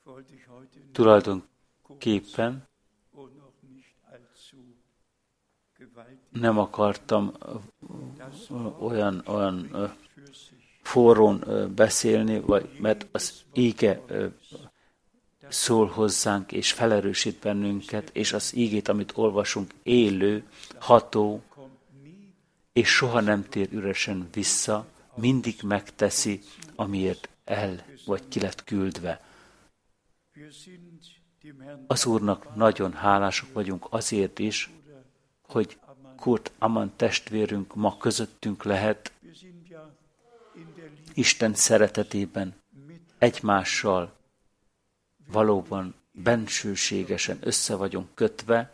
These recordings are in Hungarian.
Tulajdonképpen nem akartam olyan forrón beszélni, mert az íge szól hozzánk, és felerősít bennünket, és az ígét, amit olvasunk, élő, ható, és soha nem tér üresen vissza, mindig megteszi, amiért el vagy ki lett küldve. Az Úrnak nagyon hálásak vagyunk azért is, hogy Kurt Amann testvérünk ma közöttünk lehet, Isten szeretetében egymással valóban bensőségesen össze vagyunk kötve,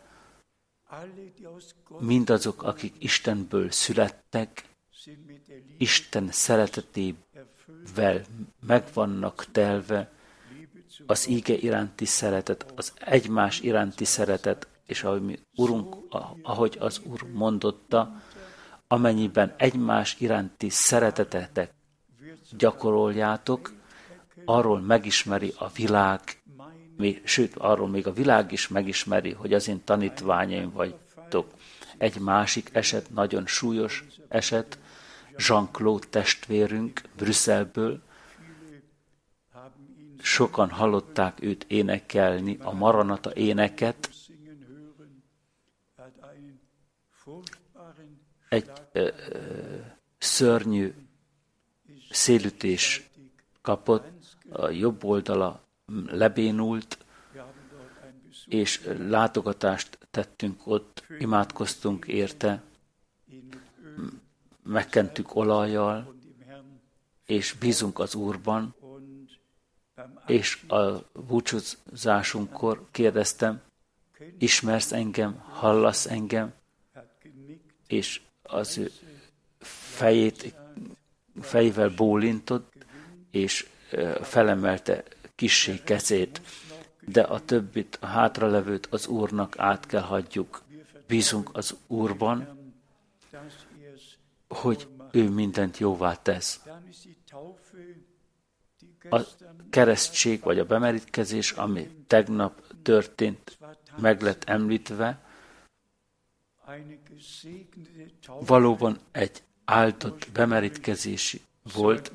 mindazok, akik Istenből születtek, Isten szeretetével megvannak telve, az íge iránti szeretet, az egymás iránti szeretet, és ahogy az Úr mondotta, amennyiben egymás iránti szeretetetek gyakoroljátok, arról megismeri a világ, sőt, arról még a világ is megismeri, hogy az én tanítványaim vagytok. Egy másik eset, nagyon súlyos eset, Jean-Claude testvérünk Brüsszelből, sokan hallották őt énekelni, a Maranata éneket. Egy szörnyű szélütés kapott, a jobb oldala lebénult, és látogatást tettünk ott, imádkoztunk érte, megkentük olajjal, és bízunk az Úrban, és a búcsúzásunkkor kérdeztem, ismersz engem, hallasz engem, és az ő fejével bólintott, és felemelte kissé kezét, de a többit, a hátralevőt az Úrnak át kell hagyjuk. Bízunk az Úrban, hogy ő mindent jóvá tesz. A keresztség vagy a bemerítkezés, ami tegnap történt, meg lett említve, valóban egy áldott bemerítkezési volt.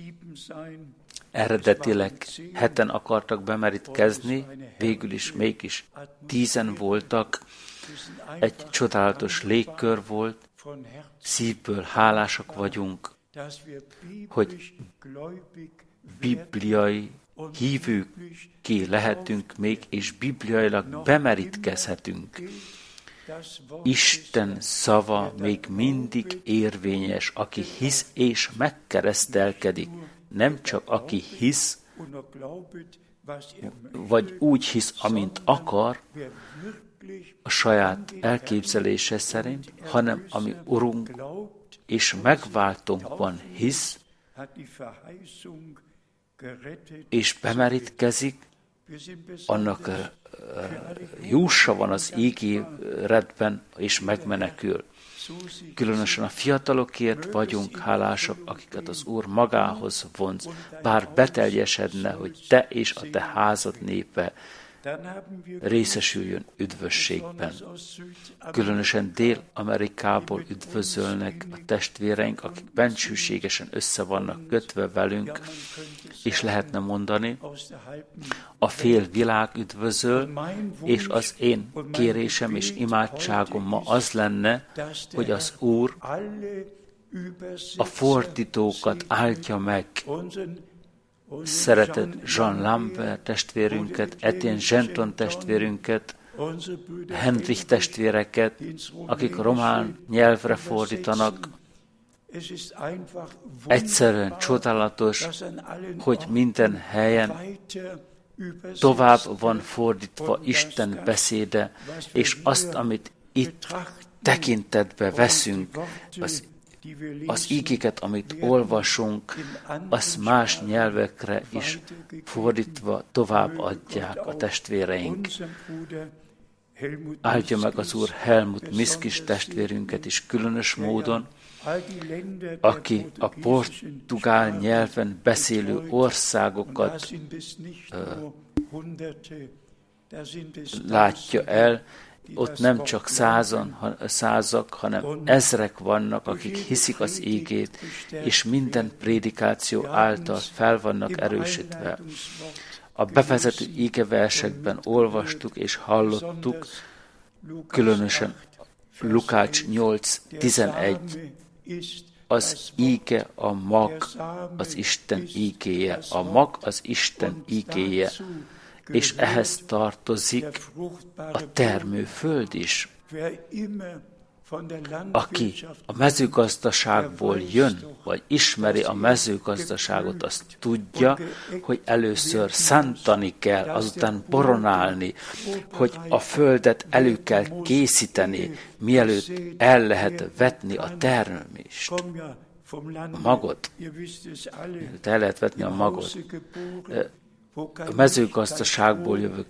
Eredetileg 7 akartak bemerítkezni, végül is mégis 10 voltak. Egy csodálatos légkör volt, szívből hálásak vagyunk, hogy bibliai hívőké lehetünk még, és bibliailag bemerítkezhetünk. Isten szava még mindig érvényes, aki hisz és megkeresztelkedik. Nem csak aki hisz, vagy úgy hisz, amint akar, a saját elképzelése szerint, hanem ami Urunk és megváltónkban hisz, és bemerítkezik, annak jussa van az ígéretben, és megmenekül. Különösen a fiatalokért vagyunk hálásak, akiket az Úr magához vonz, bár beteljesedne, hogy te és a te házad népe részesüljön üdvösségben. Különösen Dél-Amerikából üdvözölnek a testvéreink, akik bensőségesen össze vannak kötve velünk, és lehetne mondani, a fél világ üdvözöl, és az én kérésem és imádságom ma az lenne, hogy az Úr a fordítókat áldja meg, szeretett Jean Lambert testvérünket, Etienne Genton testvérünket, Hendrich testvéreket, akik román nyelvre fordítanak. Egyszerűen csodálatos, hogy minden helyen tovább van fordítva Isten beszéde, és azt, amit itt tekintetbe veszünk, az ígéket, amit olvasunk, azt más nyelvekre is fordítva tovább adják a testvéreink. Áldja meg az Úr Helmut Miskis testvérünket is különös módon, aki a portugál nyelven beszélő országokat látja el, ott nem csak százak, hanem ezrek vannak, akik hiszik az ígét, és minden prédikáció által fel vannak erősítve. A bevezető ígeversekben olvastuk és hallottuk, különösen Lukács 8:11. Az íge a mag, az Isten ígéje. A mag az Isten ígéje, és ehhez tartozik a termőföld is. Aki a mezőgazdaságból jön, vagy ismeri a mezőgazdaságot, azt tudja, hogy először szántani kell, azután boronálni, hogy a földet elő kell készíteni, mielőtt el lehet vetni a termést. A magot. El lehet vetni a magot. A mezőgazdaságból jövök.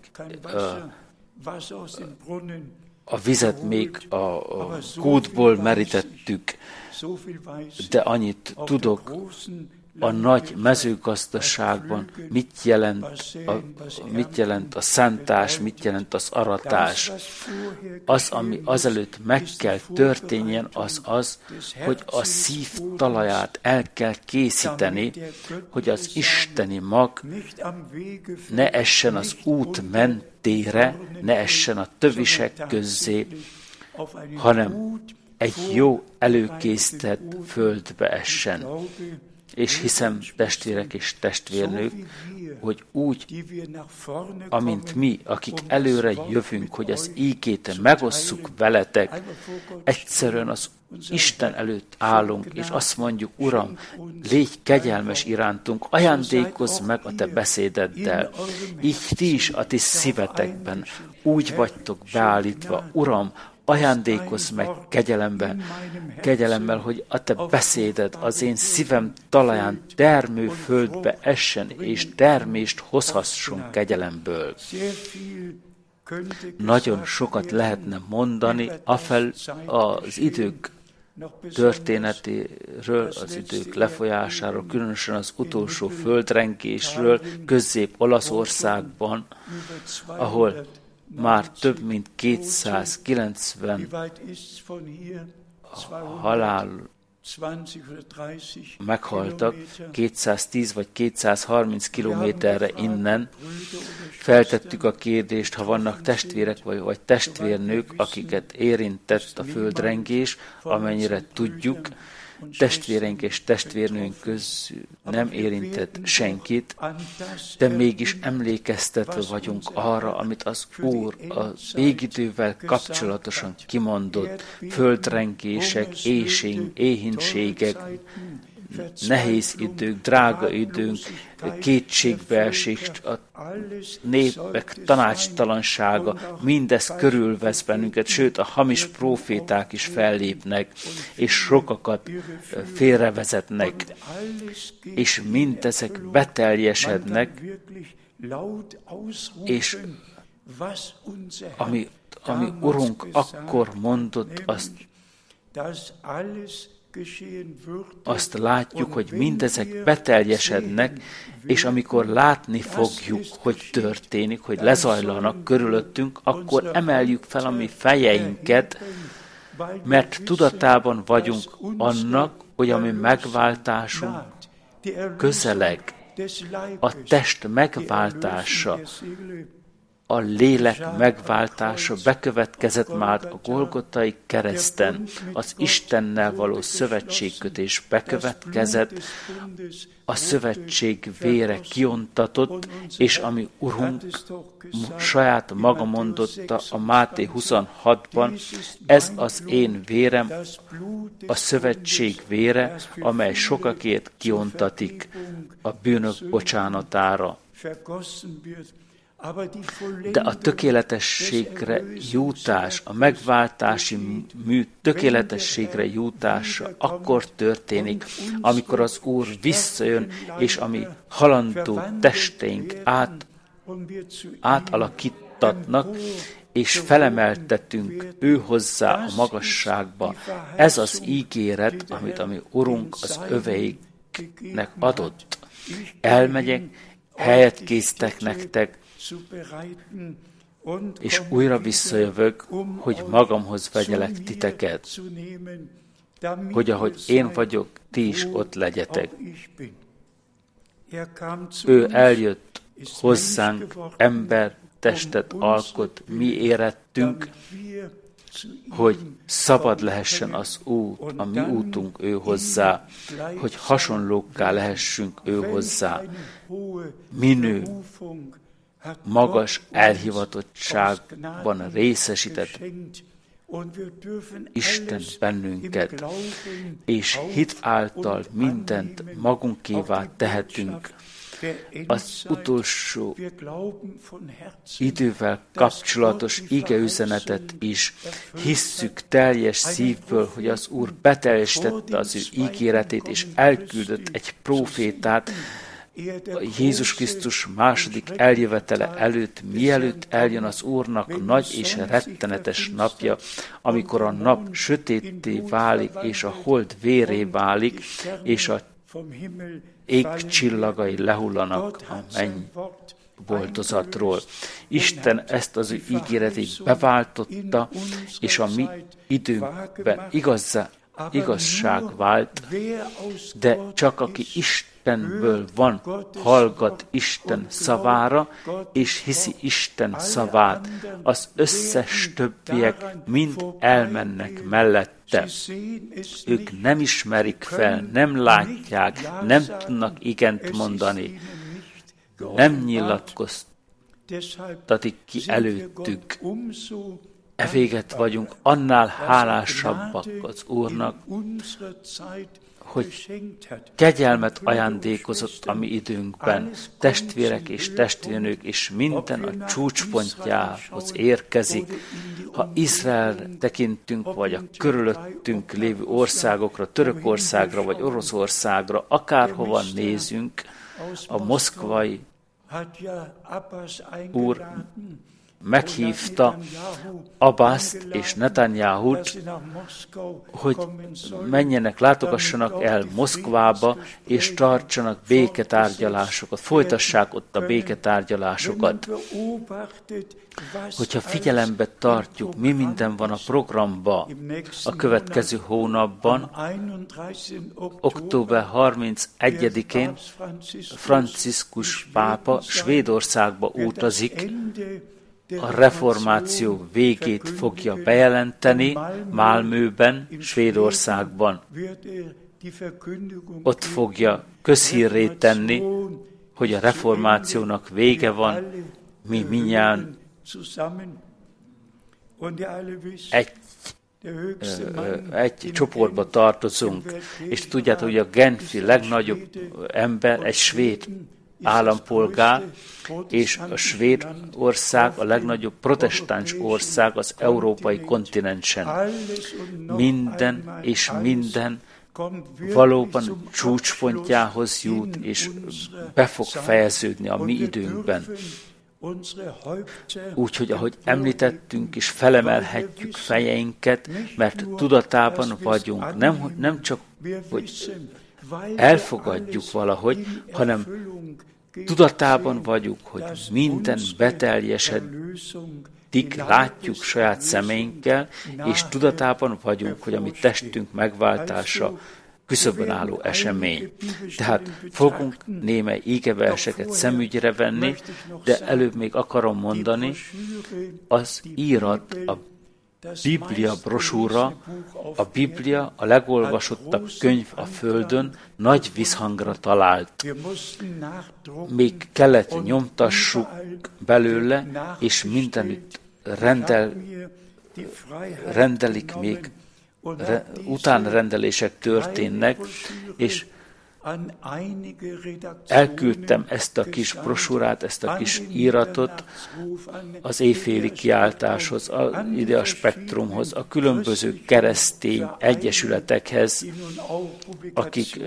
A vizet még a kútból merítettük, de annyit tudok, a nagy mezőgazdaságban mit jelent a szántás, mit jelent az aratás. Az, ami azelőtt meg kell történjen, az, hogy a szív talaját el kell készíteni, hogy az isteni mag ne essen az út mentére, ne essen a tövisek közzé, hanem egy jó előkészített földbe essen. És hiszem, testvérek és testvérnők, hogy úgy, amint mi, akik előre jövünk, hogy az ígét megosszuk veletek, egyszerűen az Isten előtt állunk, és azt mondjuk, Uram, légy kegyelmes irántunk, ajándékozz meg a te beszédeddel. Így ti is a ti szívetekben úgy vagytok beállítva, Uram, ajándékozz meg kegyelemmel, hogy a te beszéded az én szívem talaján termőföldbe essen, és termést hozhasson kegyelemből. Nagyon sokat lehetne mondani az idők történetéről, az idők lefolyásáról, különösen az utolsó földrengésről Közép-Olaszországban, ahol már több mint 290 halál meghaltak, 210 vagy 230 kilométerre innen. Feltettük a kérdést, ha vannak testvérek vagy testvérnők, akiket érintett a földrengés, amennyire tudjuk, testvéreink és testvérnőink közül nem érintett senkit, de mégis emlékeztetve vagyunk arra, amit az Úr a végidővel kapcsolatosan kimondott, földrengések, éhínségek, nehéz idők, drága időnk, kétségbeesés, a népek tanácstalansága, mindez körülvesz bennünket, sőt a hamis próféták is fellépnek, és sokakat félrevezetnek, és mindezek beteljesednek, és ami Urunk akkor mondott, azt látjuk, hogy mindezek beteljesednek, és amikor látni fogjuk, hogy történik, hogy lezajlanak körülöttünk, akkor emeljük fel a mi fejeinket, mert tudatában vagyunk annak, hogy a mi megváltásunk közeleg, a test megváltása, a lélek megváltása bekövetkezett már a Golgotai kereszten, az Istennel való szövetségkötés bekövetkezett, a szövetség vére kiontatott, és ami Urunk saját maga mondotta a Máté 26-ban, ez az én vérem, a szövetség vére, amely sokakért kiontatik a bűnök bocsánatára. De a tökéletességre jutás, a megváltási mű tökéletességre jutása akkor történik, amikor az Úr visszajön, és a mi halandó testeink átalakítatnak, és felemeltetünk ő hozzá a magasságba. Ez az ígéret, amit a mi Urunk az öveiknek adott. Elmegyek, helyet készítek nektek, és újra visszajövök, hogy magamhoz vegyelek titeket, hogy ahogy én vagyok, ti is ott legyetek. Ő eljött hozzánk, ember testet alkot, mi érettünk, hogy szabad lehessen az út, a mi útunk ő hozzá, hogy hasonlókká lehessünk ő hozzá. Minő, magas elhivatottságban részesített Isten bennünket, és hit által mindent magunkévá tehetünk. Az utolsó idővel kapcsolatos igeüzenetet is hisszük teljes szívből, hogy az Úr beteljesítette az ő ígéretét, és elküldött egy prófétát, Jézus Krisztus második eljövetele előtt, mielőtt eljön az Úrnak nagy és rettenetes napja, amikor a nap sötétté válik, és a hold vérré válik, és a ég csillagai lehullanak a mennyboltozatról. Isten ezt az ő ígéretét beváltotta, és a mi időnkben igazság vált, de csak aki Istenből van, hallgat Isten szavára, és hiszi Isten szavát. Az összes többiek mind elmennek mellette. Ők nem ismerik fel, nem látják, nem tudnak igent mondani, nem nyilatkoztatik ki előttük. Evéget vagyunk, annál hálásabbak az Úrnak, hogy kegyelmet ajándékozott a mi időnkben, testvérek és testvérnők, és minden a csúcspontjához érkezik. Ha Izrael tekintünk, vagy a körülöttünk lévő országokra, Törökországra, vagy Oroszországra, akárhova nézünk, a moszkvai úr meghívta Abbast és Netanyahut, hogy menjenek, látogassanak el Moszkvába, és tartsanak béketárgyalásokat, folytassák ott a béketárgyalásokat. Hogyha figyelembe tartjuk, mi minden van a programba a következő hónapban, október 31-én Franciszkus pápa Svédországba utazik, a reformáció végét fogja bejelenteni Malmöben, Svédországban. Ott fogja közhírré tenni, hogy a reformációnak vége van, mi mindjárt egy csoportba tartozunk, és tudjátok, hogy a Genfi legnagyobb ember egy svéd állampolgár, és a svéd ország a legnagyobb protestáns ország az európai kontinensen. Minden és minden valóban csúcspontjához jut, és be fog fejeződni a mi időnkben. Úgyhogy, ahogy említettünk is, felemelhetjük fejeinket, mert tudatában vagyunk, nem csak, hogy elfogadjuk valahogy, hanem tudatában vagyunk, hogy minden beteljesedik, látjuk saját szemeinkkel, és tudatában vagyunk, hogy a mi testünk megváltása küszöbön álló esemény. Tehát fogunk némely ígeverseket szemügyre venni, de előbb még akarom mondani, az írat, a Biblia brosúra, a Biblia a legolvasottabb könyv a Földön, nagy visszhangra talált. Még kellett nyomtassuk belőle, és mindenütt rendelik még, utánrendelések történnek, és elküldtem ezt a kis brosúrát, ezt a kis íratot az éjféli kiáltáshoz, ide a Spektrumhoz, a különböző keresztény egyesületekhez, akik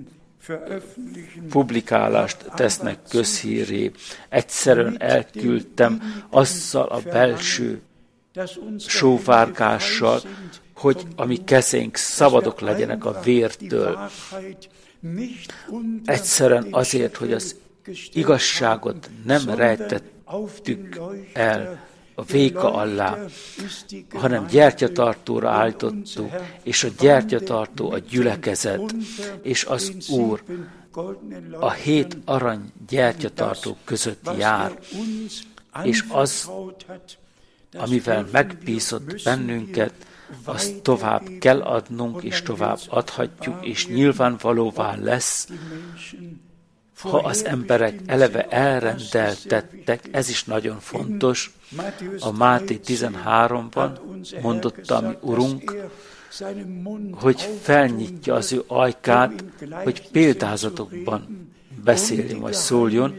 publikálást tesznek közhírré. Egyszerűen elküldtem azzal a belső sóvárgással, hogy a mi kezénk szabadok legyenek a vértől. Egyszerűen azért, hogy az igazságot nem rejtettük el a véka alá, hanem gyertyatartóra állítottuk, és a gyertyatartó a gyülekezet, és az Úr a 7 arany gyertyatartók között jár, és az, amivel megbízott bennünket, azt tovább kell adnunk, és tovább adhatjuk, és nyilvánvalóvá lesz, ha az emberek eleve elrendeltettek, ez is nagyon fontos. A Máté 13-ban mondotta a mi Urunk, hogy felnyitja az ő ajkát, hogy példázatokban beszéljen, vagy szóljon,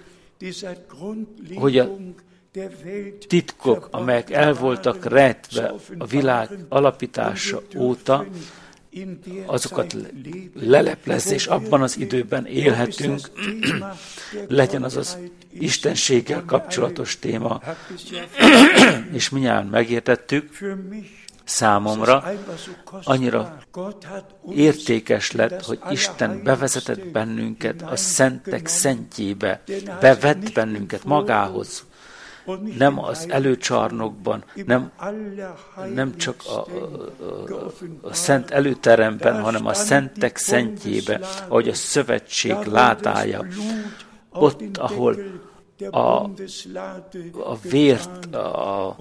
hogy a titkok, amelyek el voltak rejtve a világ alapítása óta, azokat leleplezze, és abban az időben élhetünk, legyen az az istenséggel kapcsolatos téma, és mindjárt megértettük, számomra annyira értékes lett, hogy Isten bevezetett bennünket a szentek szentjébe, bevett bennünket magához, nem az előcsarnokban, nem csak a szent előteremben, hanem a szentek szentjébe, ahogy a szövetség ládája, ott, ahol a vért a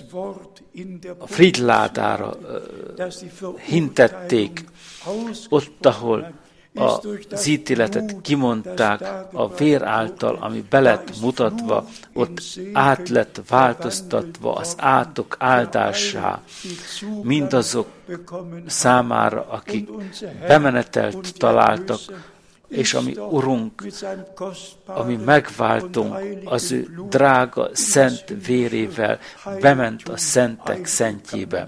Fridládára hintették, ott, ahol az ítéletet kimondták a vér által, ami be lett mutatva, ott át lett változtatva az átok áldásá, mindazok számára, akik bemenetelt találtak, és ami Urunk, ami megváltunk, az ő drága szent vérével bement a szentek szentjébe,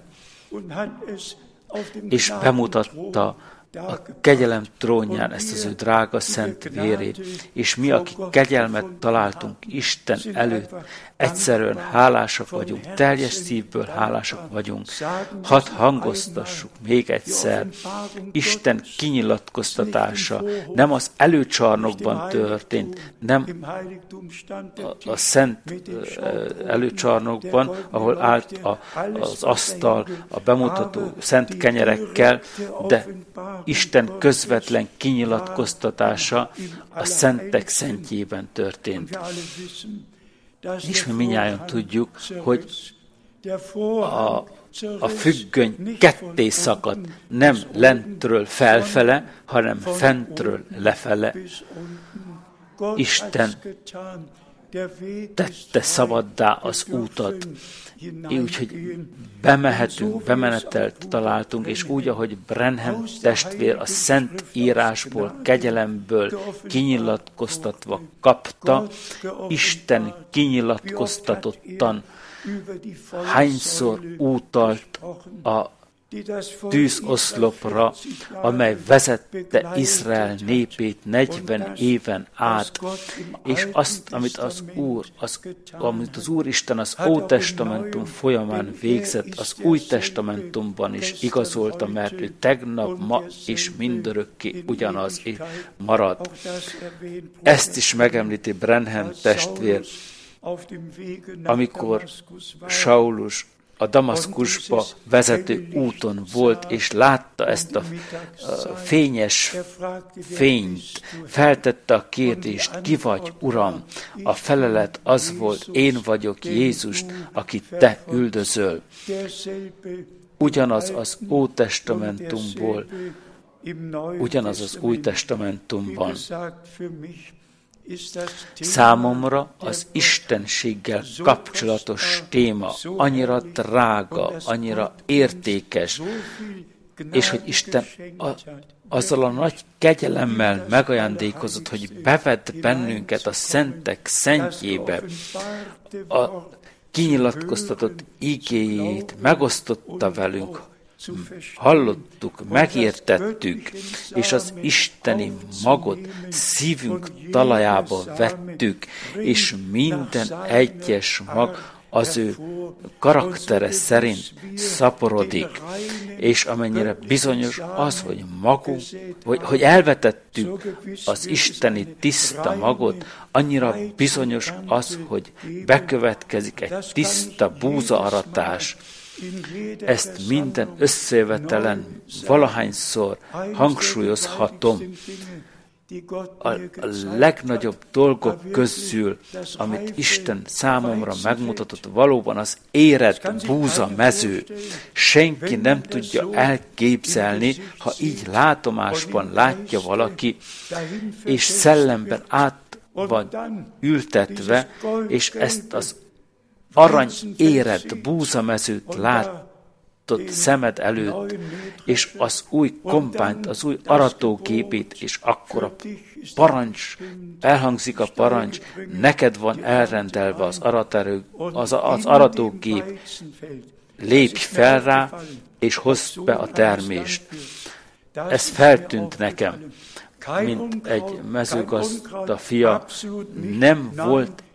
és bemutatta a kegyelem trónján ezt az ő drága szent vérét, és mi, akik kegyelmet találtunk Isten előtt, egyszerűen hálásak vagyunk, teljes szívből hálásak vagyunk. Hadd hangoztassuk még egyszer, Isten kinyilatkoztatása nem az előcsarnokban történt, nem a szent előcsarnokban, ahol állt az asztal, a bemutató szent kenyerekkel, de Isten közvetlen kinyilatkoztatása a szentek szentjében történt. És mi mindnyájan tudjuk, hogy a függöny ketté szakadt, nem lentről felfele, hanem fentről lefele. Isten tette szabaddá az útat, úgyhogy bemehetünk, bemenetelt találtunk, és úgy, ahogy Branham testvér a Szent Írásból, kegyelemből kinyilatkoztatva kapta, Isten kinyilatkoztatottan hányszor utalt a tűzoszlopra, amely vezette Izrael népét 40 éven át, és azt, amit az Úristen az Ótestamentum folyamán végzett, az Új Testamentumban is igazolta, mert ő tegnap, ma és mindörökké ugyanaz marad. Ezt is megemlíti Branham testvér, amikor Saulus a Damaszkusba vezető úton volt, és látta ezt a fényes fényt, feltette a kérdést, ki vagy, Uram? A felelet az volt, én vagyok Jézus, akit te üldözöl. Ugyanaz az Ótestamentumból, ugyanaz az Új Testamentumban. Számomra az istenséggel kapcsolatos téma annyira drága, annyira értékes, és hogy Isten azzal a nagy kegyelemmel megajándékozott, hogy bevett bennünket a szentek szentjébe, a kinyilatkoztatott igéjét megosztotta velünk, hallottuk, megértettük, és az isteni magot szívünk talajába vettük, és minden egyes mag az ő karaktere szerint szaporodik, és amennyire bizonyos az, hogy magunk, hogy elvetettük az isteni tiszta magot, annyira bizonyos az, hogy bekövetkezik egy tiszta búzaaratás. Ezt minden összejövetelen valahányszor hangsúlyozhatom. A legnagyobb dolgok közül, amit Isten számomra megmutatott, valóban az érett búza mező. Senki nem tudja elképzelni, ha így látomásban látja valaki, és szellemben át van ültetve, és ezt az arany érett búzamezőt látott szemed előtt, és az új kombányt, az új aratógépét, és akkor a parancs, elhangzik a parancs, neked van elrendelve az aratógép, lépj fel rá, és hozd be a termést. Ez feltűnt nekem, mint egy mezőgazda fia, nem volt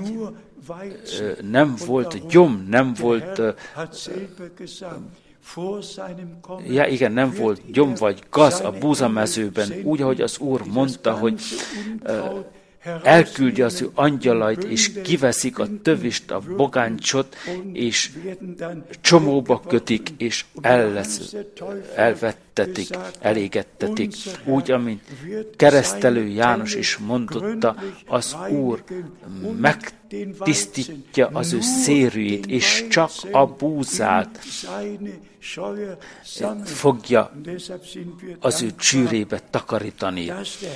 gyom, nem volt gyom vagy gaz a búzamezőben, úgy, ahogy az Úr mondta, hogy elküldi az ő angyalait, és kiveszik a tövist, a bogáncsot, és csomóba kötik, és elvettetik, elégettetik. Úgy, amint keresztelő János is mondotta, az Úr megtisztítja az ő szérűjét, és csak a búzát fogja az ő csűrébe takarítani.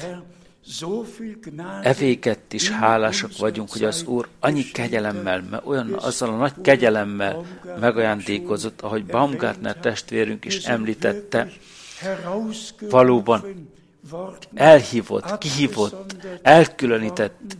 Evéget is hálásak vagyunk, hogy az Úr annyi kegyelemmel, azzal a nagy kegyelemmel megajándékozott, ahogy Baumgartner testvérünk is említette, valóban elhívott, kihívott, elkülönített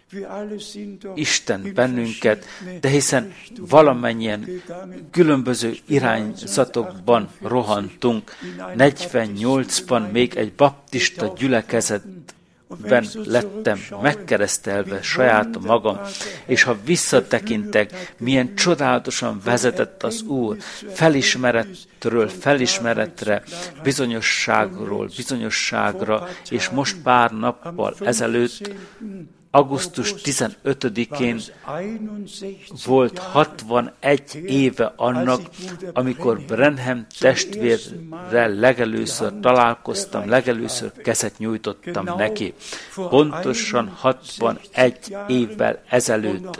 Isten bennünket, de hiszen valamennyien különböző irányzatokban rohantunk. 48-ban még egy baptista gyülekezetben lettem megkeresztelve saját magam, és ha visszatekintek, milyen csodálatosan vezetett az Úr felismeretről felismeretre, bizonyosságról bizonyosságra, és most pár nappal ezelőtt, augusztus 15-én volt 61 éve annak, amikor Branham testvérrel legelőször találkoztam, legelőször kezet nyújtottam neki. Pontosan 61 évvel ezelőtt.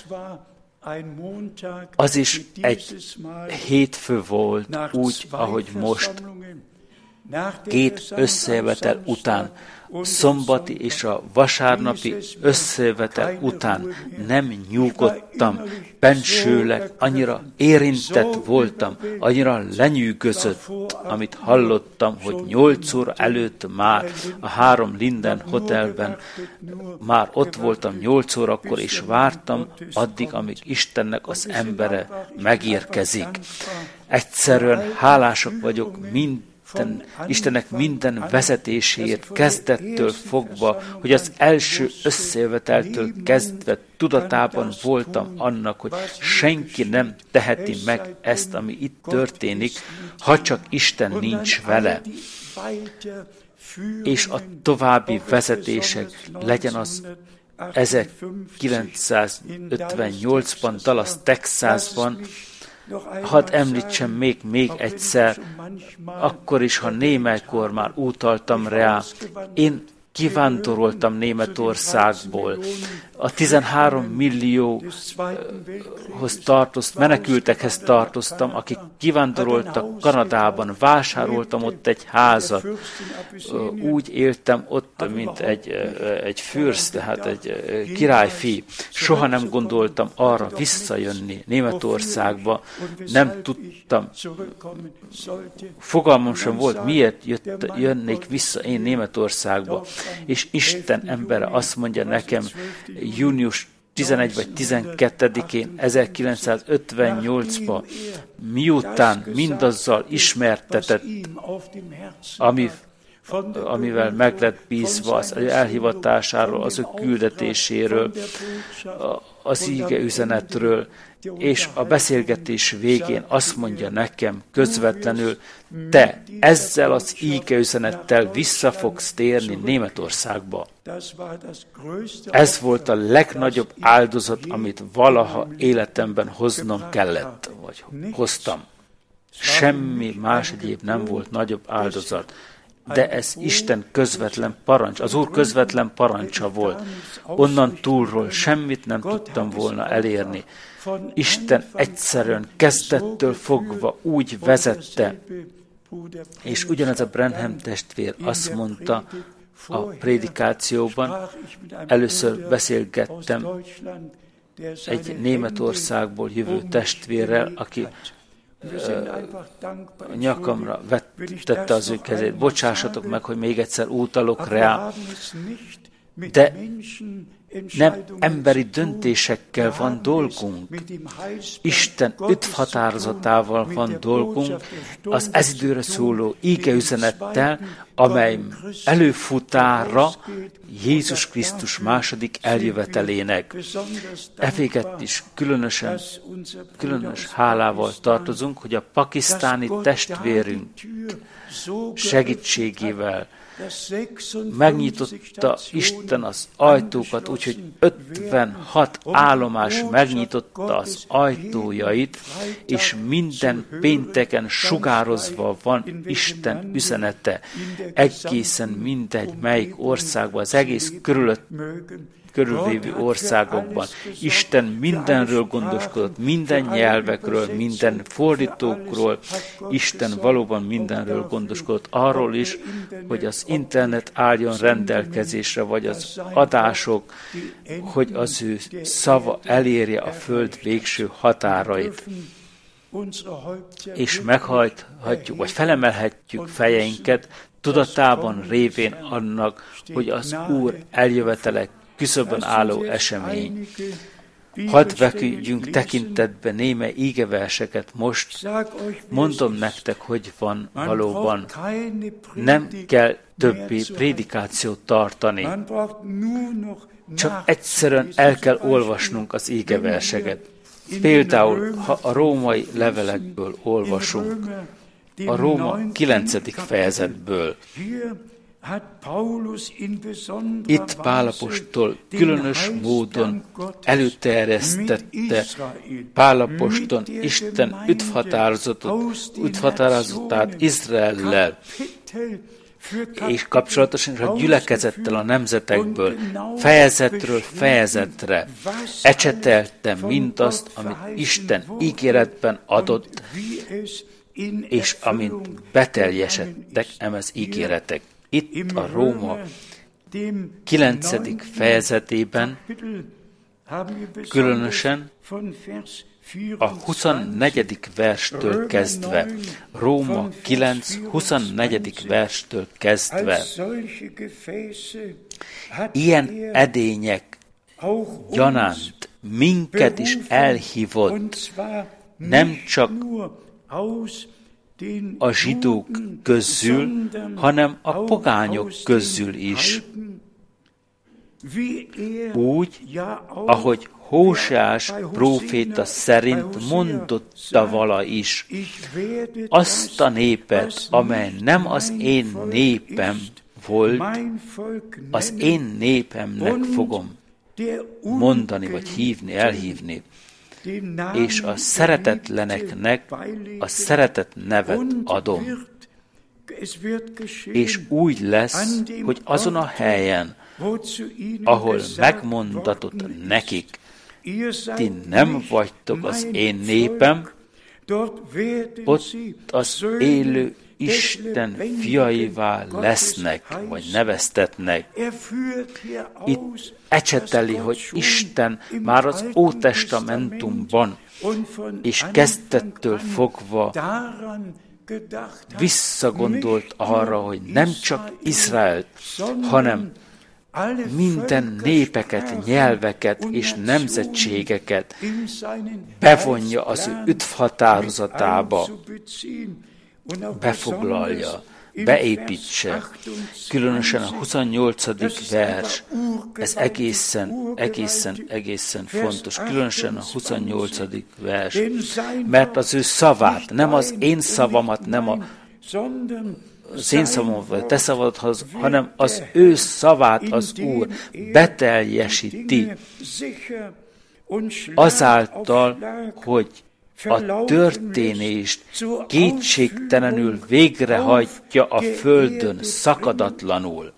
Az is egy hétfő volt, úgy, ahogy most. 2 összejövetel után, szombati és a vasárnapi összejövetel után nem nyugodtam, bensőleg annyira érintett voltam, annyira lenyűgözött, amit hallottam, hogy 8 óra előtt már a 3 Linden Hotelben már ott voltam 8 órakor, és vártam addig, amíg Istennek az embere megérkezik. Egyszerűen hálásak vagyok Istennek minden vezetéséért, kezdettől fogva, hogy az első összejöveteltől kezdve tudatában voltam annak, hogy senki nem teheti meg ezt, ami itt történik, ha csak Isten nincs vele. És a további vezetések, legyen az 1958-ban Dallas, Texasban, hadd említsem még egyszer, akkor is, ha némelykor már utaltam rá, én kivándoroltam Németországból. A 13 millióhoz menekültekhez tartoztam, akik kivándoroltak Kanadában, vásároltam ott egy házat. Úgy éltem ott, mint egy fürst, tehát egy királyfi. Soha nem gondoltam arra visszajönni Németországba. Nem tudtam, fogalmam sem volt, miért jönnék vissza én Németországba. És Isten embere azt mondja nekem, június 11 vagy 12-én 1958-ban, miután mindazzal ismertetett, ami amivel meg lett bízva az elhivatásáról, az ő küldetéséről, az íge üzenetről, és a beszélgetés végén azt mondja nekem közvetlenül, te ezzel az íge üzenettel vissza fogsz térni Németországba. Ez volt a legnagyobb áldozat, amit valaha életemben hoznom kellett, vagy hoztam. Semmi más egyéb nem volt nagyobb áldozat. De ez Isten közvetlen parancs, az Úr közvetlen parancsa volt. Onnan túlról semmit nem tudtam volna elérni. Isten egyszerűen kezdettől fogva úgy vezette, és ugyanez a Branham testvér azt mondta a prédikációban, először beszélgettem egy Németországból jövő testvérrel, aki nyakamra tette az ő kezét. Bocsássatok meg, hogy még egyszer utalok rá, de nem emberi döntésekkel van dolgunk. Isten határozatával van dolgunk, az ez időre szóló ígeüzenettel, amely előfutára Jézus Krisztus második eljövetelének. Evéget is különös hálával tartozunk, hogy a pakisztáni testvérünk segítségével megnyitotta Isten az ajtókat, úgyhogy 56 állomás megnyitotta az ajtójait, és minden pénteken sugározva van Isten üzenete. Egészen mindegy, melyik országban, az egész körülvévő országokban. Isten mindenről gondoskodott, minden nyelvekről, minden fordítókról. Isten valóban mindenről gondoskodott. Arról is, hogy az internet álljon rendelkezésre, vagy az adások, hogy az ő szava elérje a föld végső határait. És meghajthatjuk, vagy felemelhetjük fejeinket, tudatában révén annak, hogy az Úr eljövetele küszöbön álló esemény. Hadd veküljünk tekintetbe néme ígeverseket most. Mondom nektek, hogy van valóban. Nem kell többé prédikációt tartani. Csak egyszerűen el kell olvasnunk az ígeverseket. Például, ha a római levelekből olvasunk, a Róma 9. fejezetből, itt Pál apostol különös módon előterjesztette Pál apostol Isten üdvhatározatát Izraellel, és kapcsolatosan a gyülekezettel a nemzetekből, fejezetről fejezetre ecsetelte mindazt, amit Isten ígéretben adott, és amint beteljesedtek emez ígéretek. Itt a Róma 9. fejezetében különösen a 24. verstől kezdve, Róma 9. 24. verstől kezdve, ilyen edények gyanánt minket is elhívott, nem csak a zsidók közül, hanem a pogányok közül is. Úgy, ahogy Hóseás próféta szerint mondotta vala is, azt a népet, amely nem az én népem volt, az én népemnek fogom mondani, vagy hívni, elhívni, és a szeretetleneknek a szeretet nevet adom. És úgy lesz, hogy azon a helyen, ahol megmondatott nekik, ti nem vagytok az én népem, ott az élő Isten fiaivá lesznek, vagy neveztetnek. Itt ecseteli, hogy Isten már az Ótestamentumban, és kezdettől fogva visszagondolt arra, hogy nem csak Izraelt, hanem minden népeket, nyelveket és nemzetségeket bevonja az ő üdvhatározatába, befoglalja. beépítse. Különösen a 28. vers, ez egészen fontos. Különösen a 28. vers, mert az ő szavát, nem az én szavamat, nem az én szavamat, vagy te szavadat, hanem az ő szavát az Úr beteljesíti azáltal, hogy a történést kétségtelenül végrehajtja a földön szakadatlanul.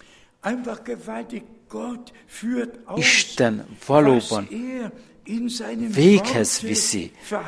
Isten valóban véghez viszi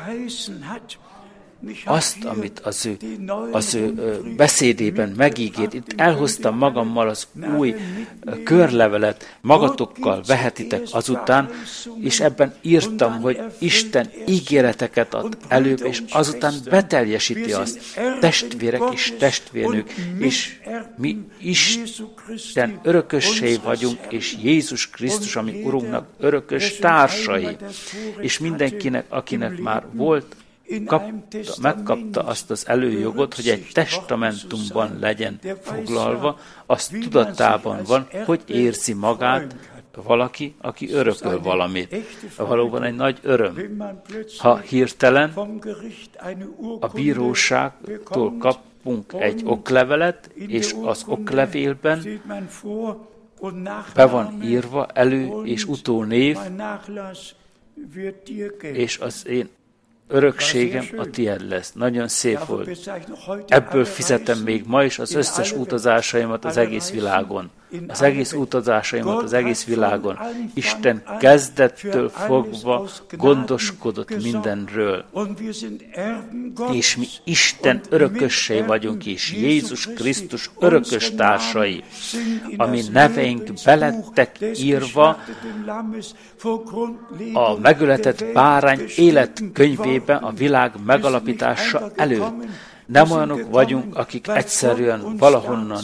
azt, amit az ő beszédében megígért. Itt elhoztam magammal az új körlevelet, magatokkal vehetitek azután, és ebben írtam, hogy Isten ígéreteket ad előbb, és azután beteljesíti azt. Testvérek és testvérnők, és mi Isten örökössé vagyunk, és Jézus Krisztus, ami Urunknak örökös társai. És mindenkinek, akinek már volt, megkapta azt az előjogot, hogy egy testamentumban legyen foglalva, az tudatában van, hogy érzi magát valaki, aki örököl valamit. Valóban egy nagy öröm. Ha hirtelen a bíróságtól kapunk egy oklevelet, és az oklevélben be van írva elő és utónév, és az én örökségem a tiéd lesz. Nagyon szép volt. Ebből fizetem még ma is az összes utazásaimat az egész világon. Az egész utazásaimat az egész világon. Isten kezdettől fogva gondoskodott mindenről. És mi Isten örökössé vagyunk is. Jézus Krisztus örökös társai. Ami neveink belettek írva a megöletett bárány életkönyvébe a világ megalapítása előtt. Nem olyanok vagyunk, akik egyszerűen valahonnan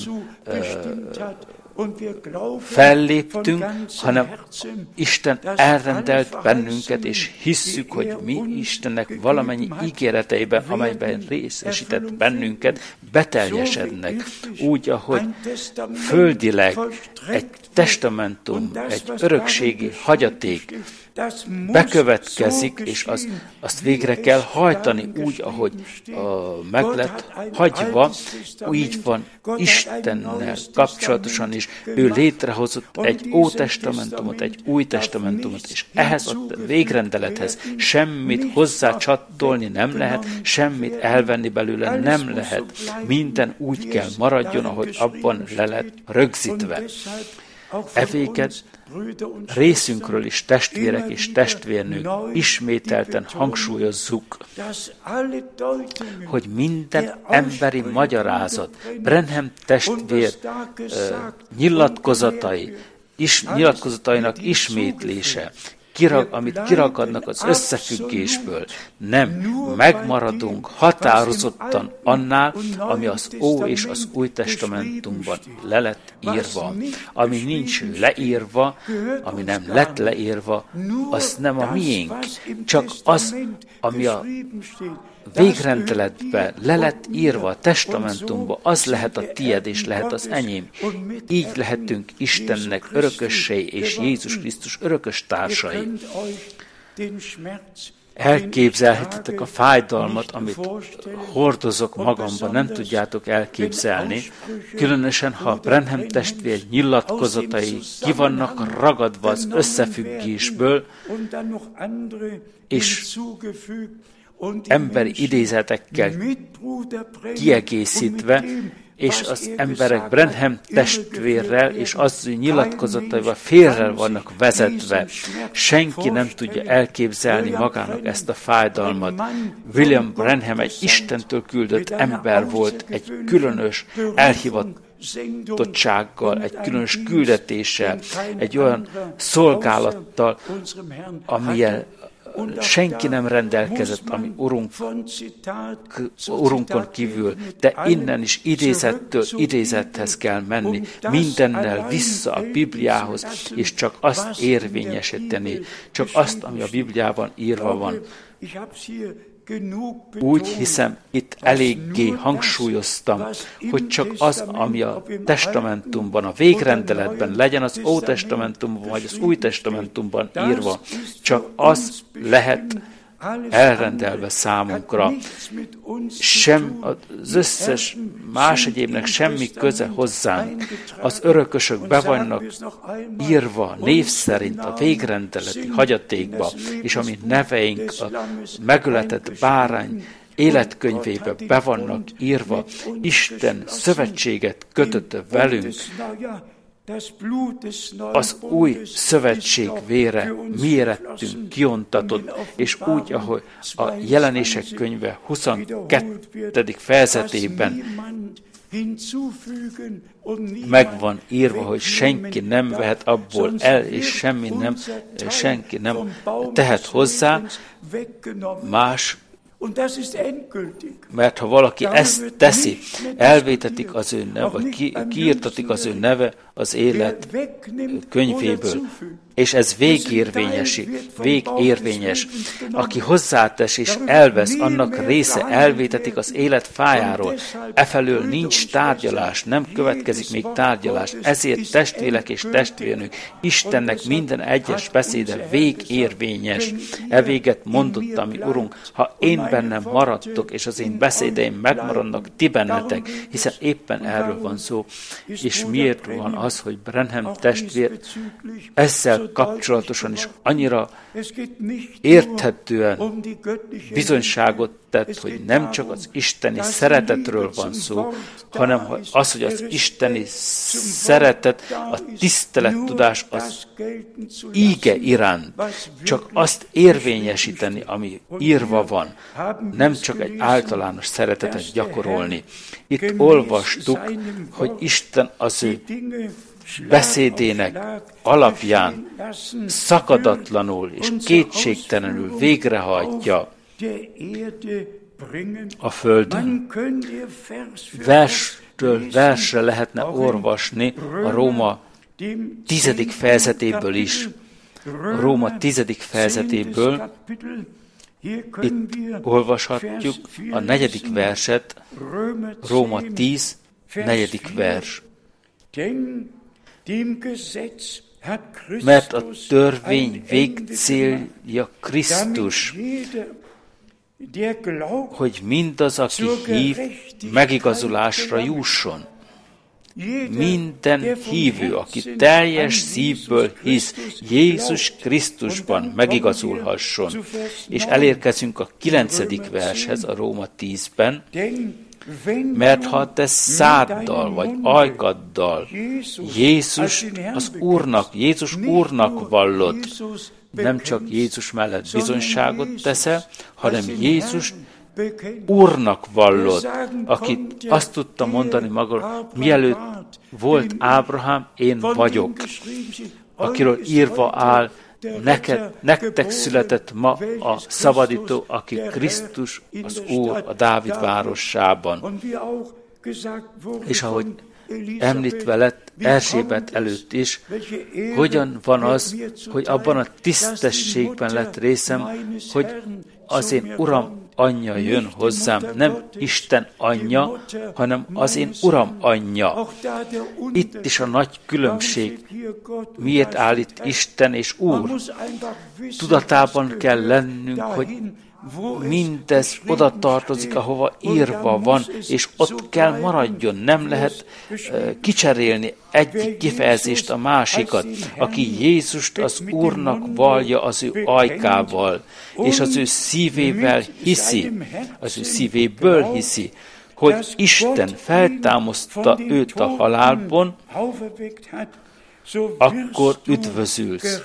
felléptünk, hanem Isten elrendelt bennünket, és hisszük, hogy mi Istennek valamennyi ígéreteiben, amelyben részesített bennünket, beteljesednek. Úgy, ahogy földileg egy testamentum, egy örökségi hagyaték bekövetkezik, és azt végre kell hajtani úgy, ahogy meg lett hagyva, úgy van Istennel kapcsolatosan is. Ő létrehozott egy Ótestamentumot, egy Új Testamentumot, és ehhez a végrendelethez semmit hozzácsatolni nem lehet, semmit elvenni belőle nem lehet. Minden úgy kell maradjon, ahogy abban le lett rögzítve. Evéket részünkről is, testvérek és testvérnők, ismételten hangsúlyozzuk, hogy minden emberi magyarázat, Branham testvér nyilatkozatainak ismétlése, amit kiragadnak az összefüggésből, nem megmaradunk határozottan annál, ami az Ó és az Új Testamentumban le lett írva. Ami nincs leírva, ami nem lett leírva, az nem a miénk, csak az, ami a végrendeletbe le lett írva a testamentumba, az lehet a tied és lehet az enyém. Így lehetünk Istennek örökössé és Jézus Krisztus örökös társai. Elképzelhetitek a fájdalmat, amit hordozok magamban, nem tudjátok elképzelni, különösen, ha a Branham testvér nyilatkozatai ki vannak ragadva az összefüggésből, és emberi idézetekkel kiegészítve, és az emberek Branham testvérrel és az nyilatkozataival félre vannak vezetve. Senki nem tudja elképzelni magának ezt a fájdalmat. William Branham egy Istentől küldött ember volt, egy különös elhivatottsággal, egy különös küldetéssel, egy olyan szolgálattal, amilyen senki nem rendelkezett, ami Urunkon kívül, de innen is idézettől idézethez kell menni, mindennel vissza a Bibliához, és csak azt érvényesíteni, csak azt, ami a Bibliában írva van. Úgy hiszem, itt eléggé hangsúlyoztam, hogy csak az, ami a testamentumban, a végrendeletben, legyen az Ótestamentumban vagy az Új Testamentumban írva, csak az lehet elrendelve számunkra. Az összes más egyébnek semmi köze hozzánk. Az örökösök be vannak írva név szerint a végrendeleti hagyatékba, és a mi neveink a megöletett bárány életkönyvébe be vannak írva. Isten szövetséget kötött velünk. Az új szövetség vére mi érettünk kiontatott, és úgy, ahogy a Jelenések könyve 22. fejezetében meg van írva, hogy senki nem vehet abból el, és senki nem tehet hozzá más. Mert ha valaki ezt teszi, elvétetik az ő neve, vagy kiírtatik az ő neve az élet könyvéből. És ez végérvényes. Aki hozzátesz és elvesz, annak része elvétetik az élet fájáról. Efelől nincs tárgyalás, nem következik még tárgyalás. Ezért testvérek és testvérnők, Istennek minden egyes beszéde végérvényes. Evéget mondott, mi Urunk, ha én bennem maradtok, és az én beszédeim megmaradnak ti bennetek, hiszen éppen erről van szó. És miért van az, hogy Branham testvér ezzel kapcsolatosan is annyira érthetően bizonyságot tett, hogy nem csak az isteni szeretetről van szó, hanem az, hogy az isteni szeretet, a tisztelettudás az íge iránt, csak azt érvényesíteni, ami írva van, nem csak egy általános szeretetet gyakorolni. Itt olvastuk, hogy Isten az ő beszédének alapján szakadatlanul és kétségtelenül végrehajtja a földön. Verstől versre lehetne olvasni a Róma 10. fejezetéből is. A Róma 10. fejezetéből itt olvashatjuk a 4. verset, Róma 10, 4. vers. Mert a törvény végcélja Krisztus, hogy mindaz, aki hív, megigazulásra jusson. Minden hívő, aki teljes szívből hisz Jézus Krisztusban, megigazulhasson. És elérkezünk a 9. vershez, a Róma 10-ben, mert ha te száddal vagy ajkaddal Jézus Úrnak vallod, nem csak Jézus mellett bizonyságot teszel, hanem Jézus Úrnak vallod, aki azt tudta mondani maga, mielőtt volt Ábrahám, én vagyok, akiről írva áll, nektek született ma a szabadító, aki Krisztus az Úr a Dávid városában. És ahogy említve lett Erzsébet előtt is, hogyan van az, hogy abban a tisztességben lett részem, hogy az én Uram anyja jön hozzám, nem Isten anyja, hanem az én Uram anyja. Itt is a nagy különbség. Miért áll itt Isten és Úr? Tudatában kell lennünk, hogy mindez oda tartozik, ahova írva van, és ott kell maradjon. Nem lehet kicserélni egyik kifejezést a másikat. Aki Jézust az Úrnak vallja az ő ajkával, és az ő szívével hiszi, az ő szívéből hiszi, hogy Isten feltámasztotta őt a halálból, akkor üdvözülsz.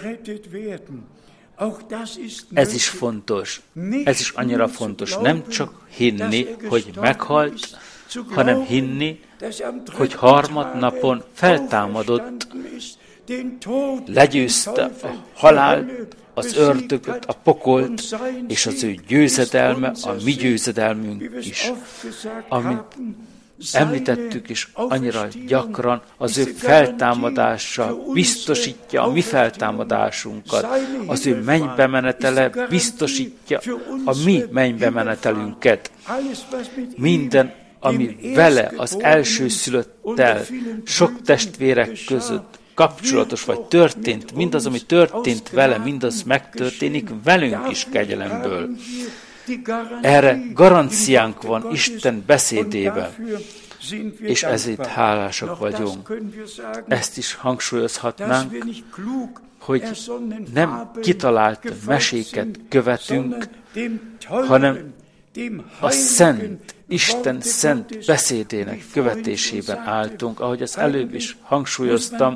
Ez is fontos, ez is annyira fontos. Nem csak hinni, hogy meghalt, hanem hinni, hogy harmadnapon feltámadott, legyőzte a halált, az ördögöt, a pokolt, és az ő győzedelme, a mi győzedelmünk is. Amit említettük is annyira gyakran, az ő feltámadása biztosítja a mi feltámadásunkat. Az ő mennybe menetele biztosítja a mi mennybe menetelünket. Minden, ami vele, az elsőszülöttel, sok testvérek között kapcsolatos vagy történt, mindaz, ami történt vele, mindaz megtörténik velünk is kegyelemből. Erre garanciánk van Isten beszédével, és ezért hálásak vagyunk. Ezt is hangsúlyozhatnánk, hogy nem kitalált meséket követünk, hanem a szent, Isten szent beszédének követésében álltunk, ahogy az előbb is hangsúlyoztam,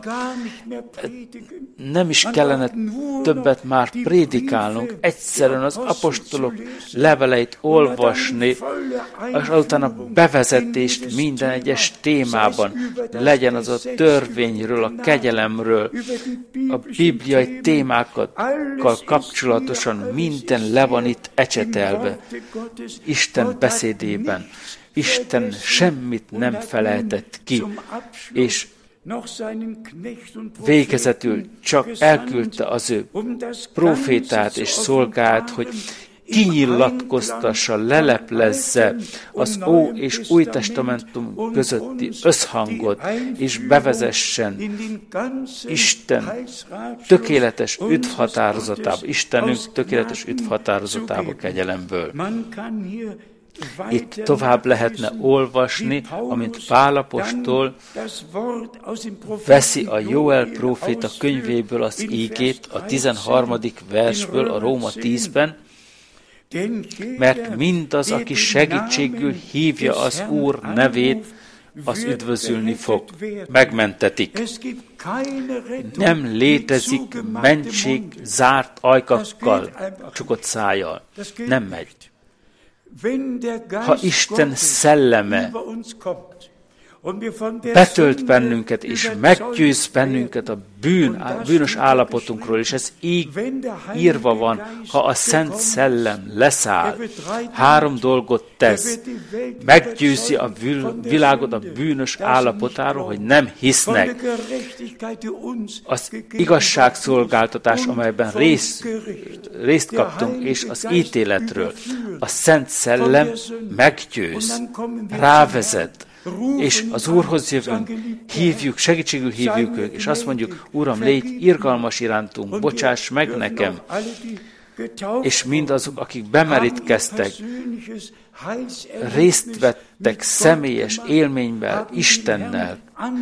nem is kellene többet már prédikálnunk, egyszerűen az apostolok leveleit olvasni, és utána a bevezetést minden egyes témában, legyen az a törvényről, a kegyelemről, a bibliai témákkal kapcsolatosan minden le van itt ecsetelve Isten beszédében. Isten semmit nem felejtett ki, és végezetül csak elküldte az ő prófétát és szolgált, hogy kinyilatkoztassa, leleplezze az Ó és Új Testamentum közötti összhangot, és bevezessen Isten tökéletes üdvhatározatába, Istenünk tökéletes üdvhatározatába kegyelemből. Itt tovább lehetne olvasni, amint Pál apostol veszi a Jóel próféta könyvéből az ígét, a 13. versből, a Róma 10-ben, mert mindaz, aki segítségül hívja az Úr nevét, az üdvözülni fog, megmentetik. Nem létezik mentség zárt ajkakkal, csukott szájjal. Nem megy. Ha Isten szelleme betölt bennünket, és meggyőz bennünket a bűnös állapotunkról, és ez így írva van, ha a Szent Szellem leszáll, 3 dolgot tesz. Meggyőzi a világot a bűnös állapotáról, hogy nem hisznek. Az igazságszolgáltatás, amelyben részt kaptunk, és az ítéletről. A Szent Szellem meggyőz, rávezet, és az Úrhoz jövünk, hívjuk, segítségül hívjuk ők, és azt mondjuk, Uram, légy irgalmas irántunk, bocsáss meg nekem. És mindazok, akik bemerítkeztek, részt vettek személyes élményben, Istennel,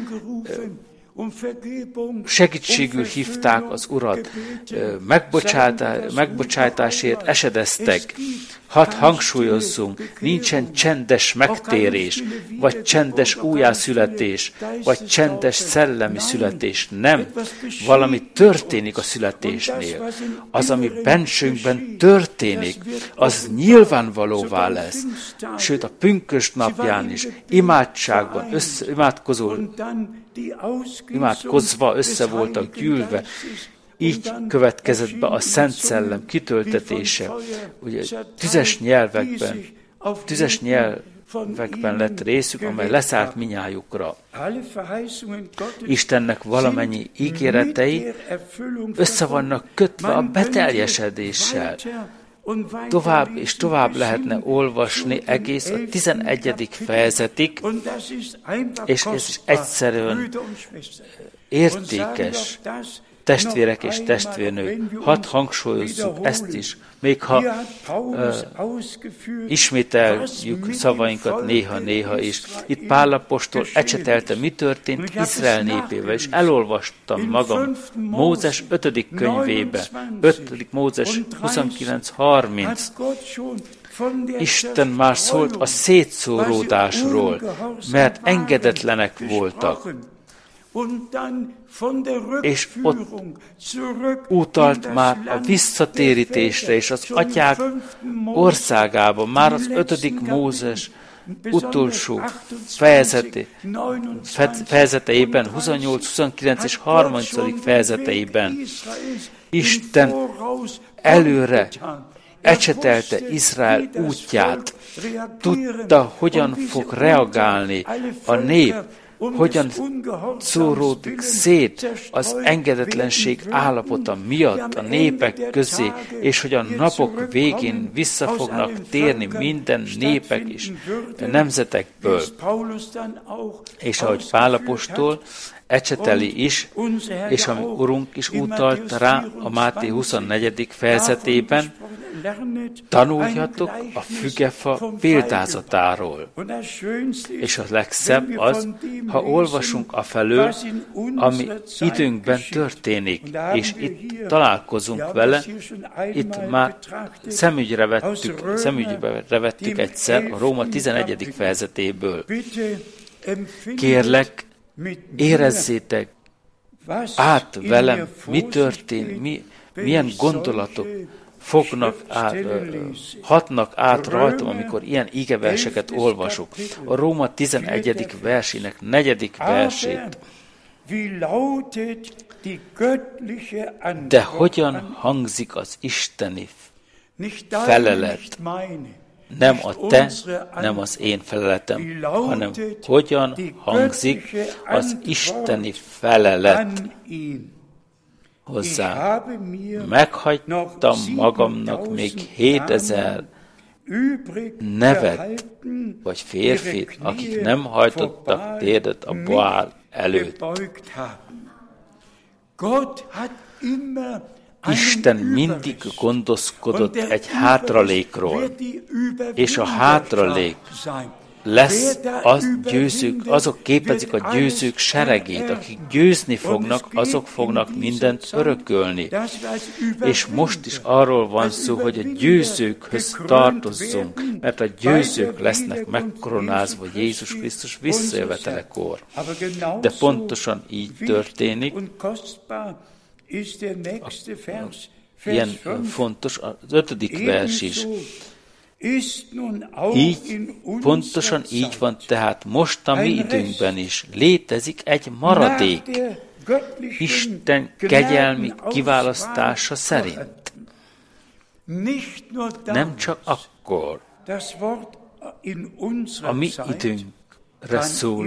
segítségül hívták az Urat, megbocsátásért esedeztek. Hadd hangsúlyozzunk, nincsen csendes megtérés, vagy csendes újjászületés, vagy csendes szellemi születés. Nem. Valami történik a születésnél. Az, ami bensünkben történik, az nyilvánvalóvá lesz. Sőt, a pünkösd napján is imádságban imádkozva össze voltak gyűlve. Így következett be a Szent Szellem kitöltetése. Ugye tüzes nyelvekben lett részük, amely leszállt minnyájukra. Istennek valamennyi ígéretei össze vannak kötve a beteljesedéssel. Tovább és tovább lehetne olvasni egész a 11. fejezetig, és ez is egyszerűen értékes. Testvérek és testvérnők, hadd hangsúlyozzuk ezt is, még ha ismételjük szavainkat néha-néha is. Itt Pál apostol ecsetelte, mi történt Izrael népével, és elolvastam magam Mózes 5. könyvébe, 5. Mózes 29:30. Isten már szólt a szétszóródásról, mert engedetlenek voltak. És ott utalt már a visszatérítésre, és az atyák országában, már az 5. Mózes utolsó fejezeteiben, 28, 29 és 30. fejezeteiben Isten előre ecsetelte Izrael útját, tudta, hogyan fog reagálni a nép, hogyan szóródik szét az engedetlenség állapota miatt a népek közé, és hogy a napok végén vissza fognak térni minden népek és nemzetekből. És ahogy Pál apostol ecseteli is, és ami Urunk is utalt rá a Máté 24. fejezetében, tanuljatok a fügefa példázatáról. És a legszebb az, ha olvasunk afelől, ami időnkben történik, és itt találkozunk vele, itt már szemügyre vettük egyszer a Róma 11. fejezetéből. Kérlek, érezzétek át velem, mi történik, milyen gondolatok hatnak át rajtam, amikor ilyen igeverseket olvasok. A Róma 11. versének 4. versét. De hogyan hangzik az isteni felelet? Nem a te, nem az én feleletem, hanem hogyan hangzik az isteni felelet hozzá. Meghagytam magamnak még 7000 nevet, vagy férfit, akik nem hajtottak térdet a Baál előtt. Isten mindig gondoskodott egy hátralékról, és a hátralék lesz azok képezik a győzők seregét, akik győzni fognak, azok fognak mindent örökölni. És most is arról van szó, hogy a győzőkhöz tartozzunk, mert a győzők lesznek megkoronázva Jézus Krisztus visszajövetelekor. De pontosan így történik. Ilyen fontos az 5. vers is. Pontosan így van, tehát most a mi időnkben is létezik egy maradék Isten kegyelmi kiválasztása szerint. Nem csak akkor a mi időnkre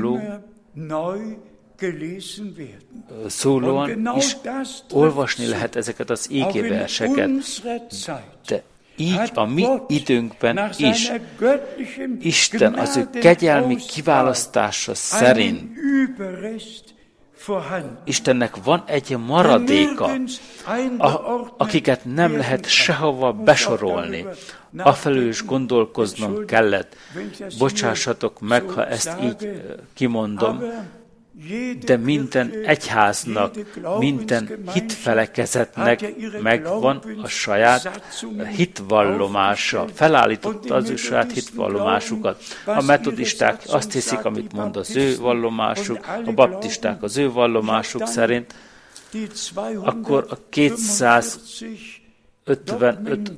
szólóan is olvasni lehet ezeket az ígéverseket, de így a mi időnkben is Isten az ő kegyelmi kiválasztása szerint Istennek van egy maradéka, akiket nem lehet sehova besorolni. Afelől is gondolkoznom kellett. Bocsássatok meg, ha ezt így kimondom, de minden egyháznak, minden hitfelekezetnek megvan a saját hitvallomása. Felállította az ő saját hitvallomásukat. A metodisták azt hiszik, amit mond az ő vallomásuk, a baptisták az ő vallomásuk szerint, akkor a 255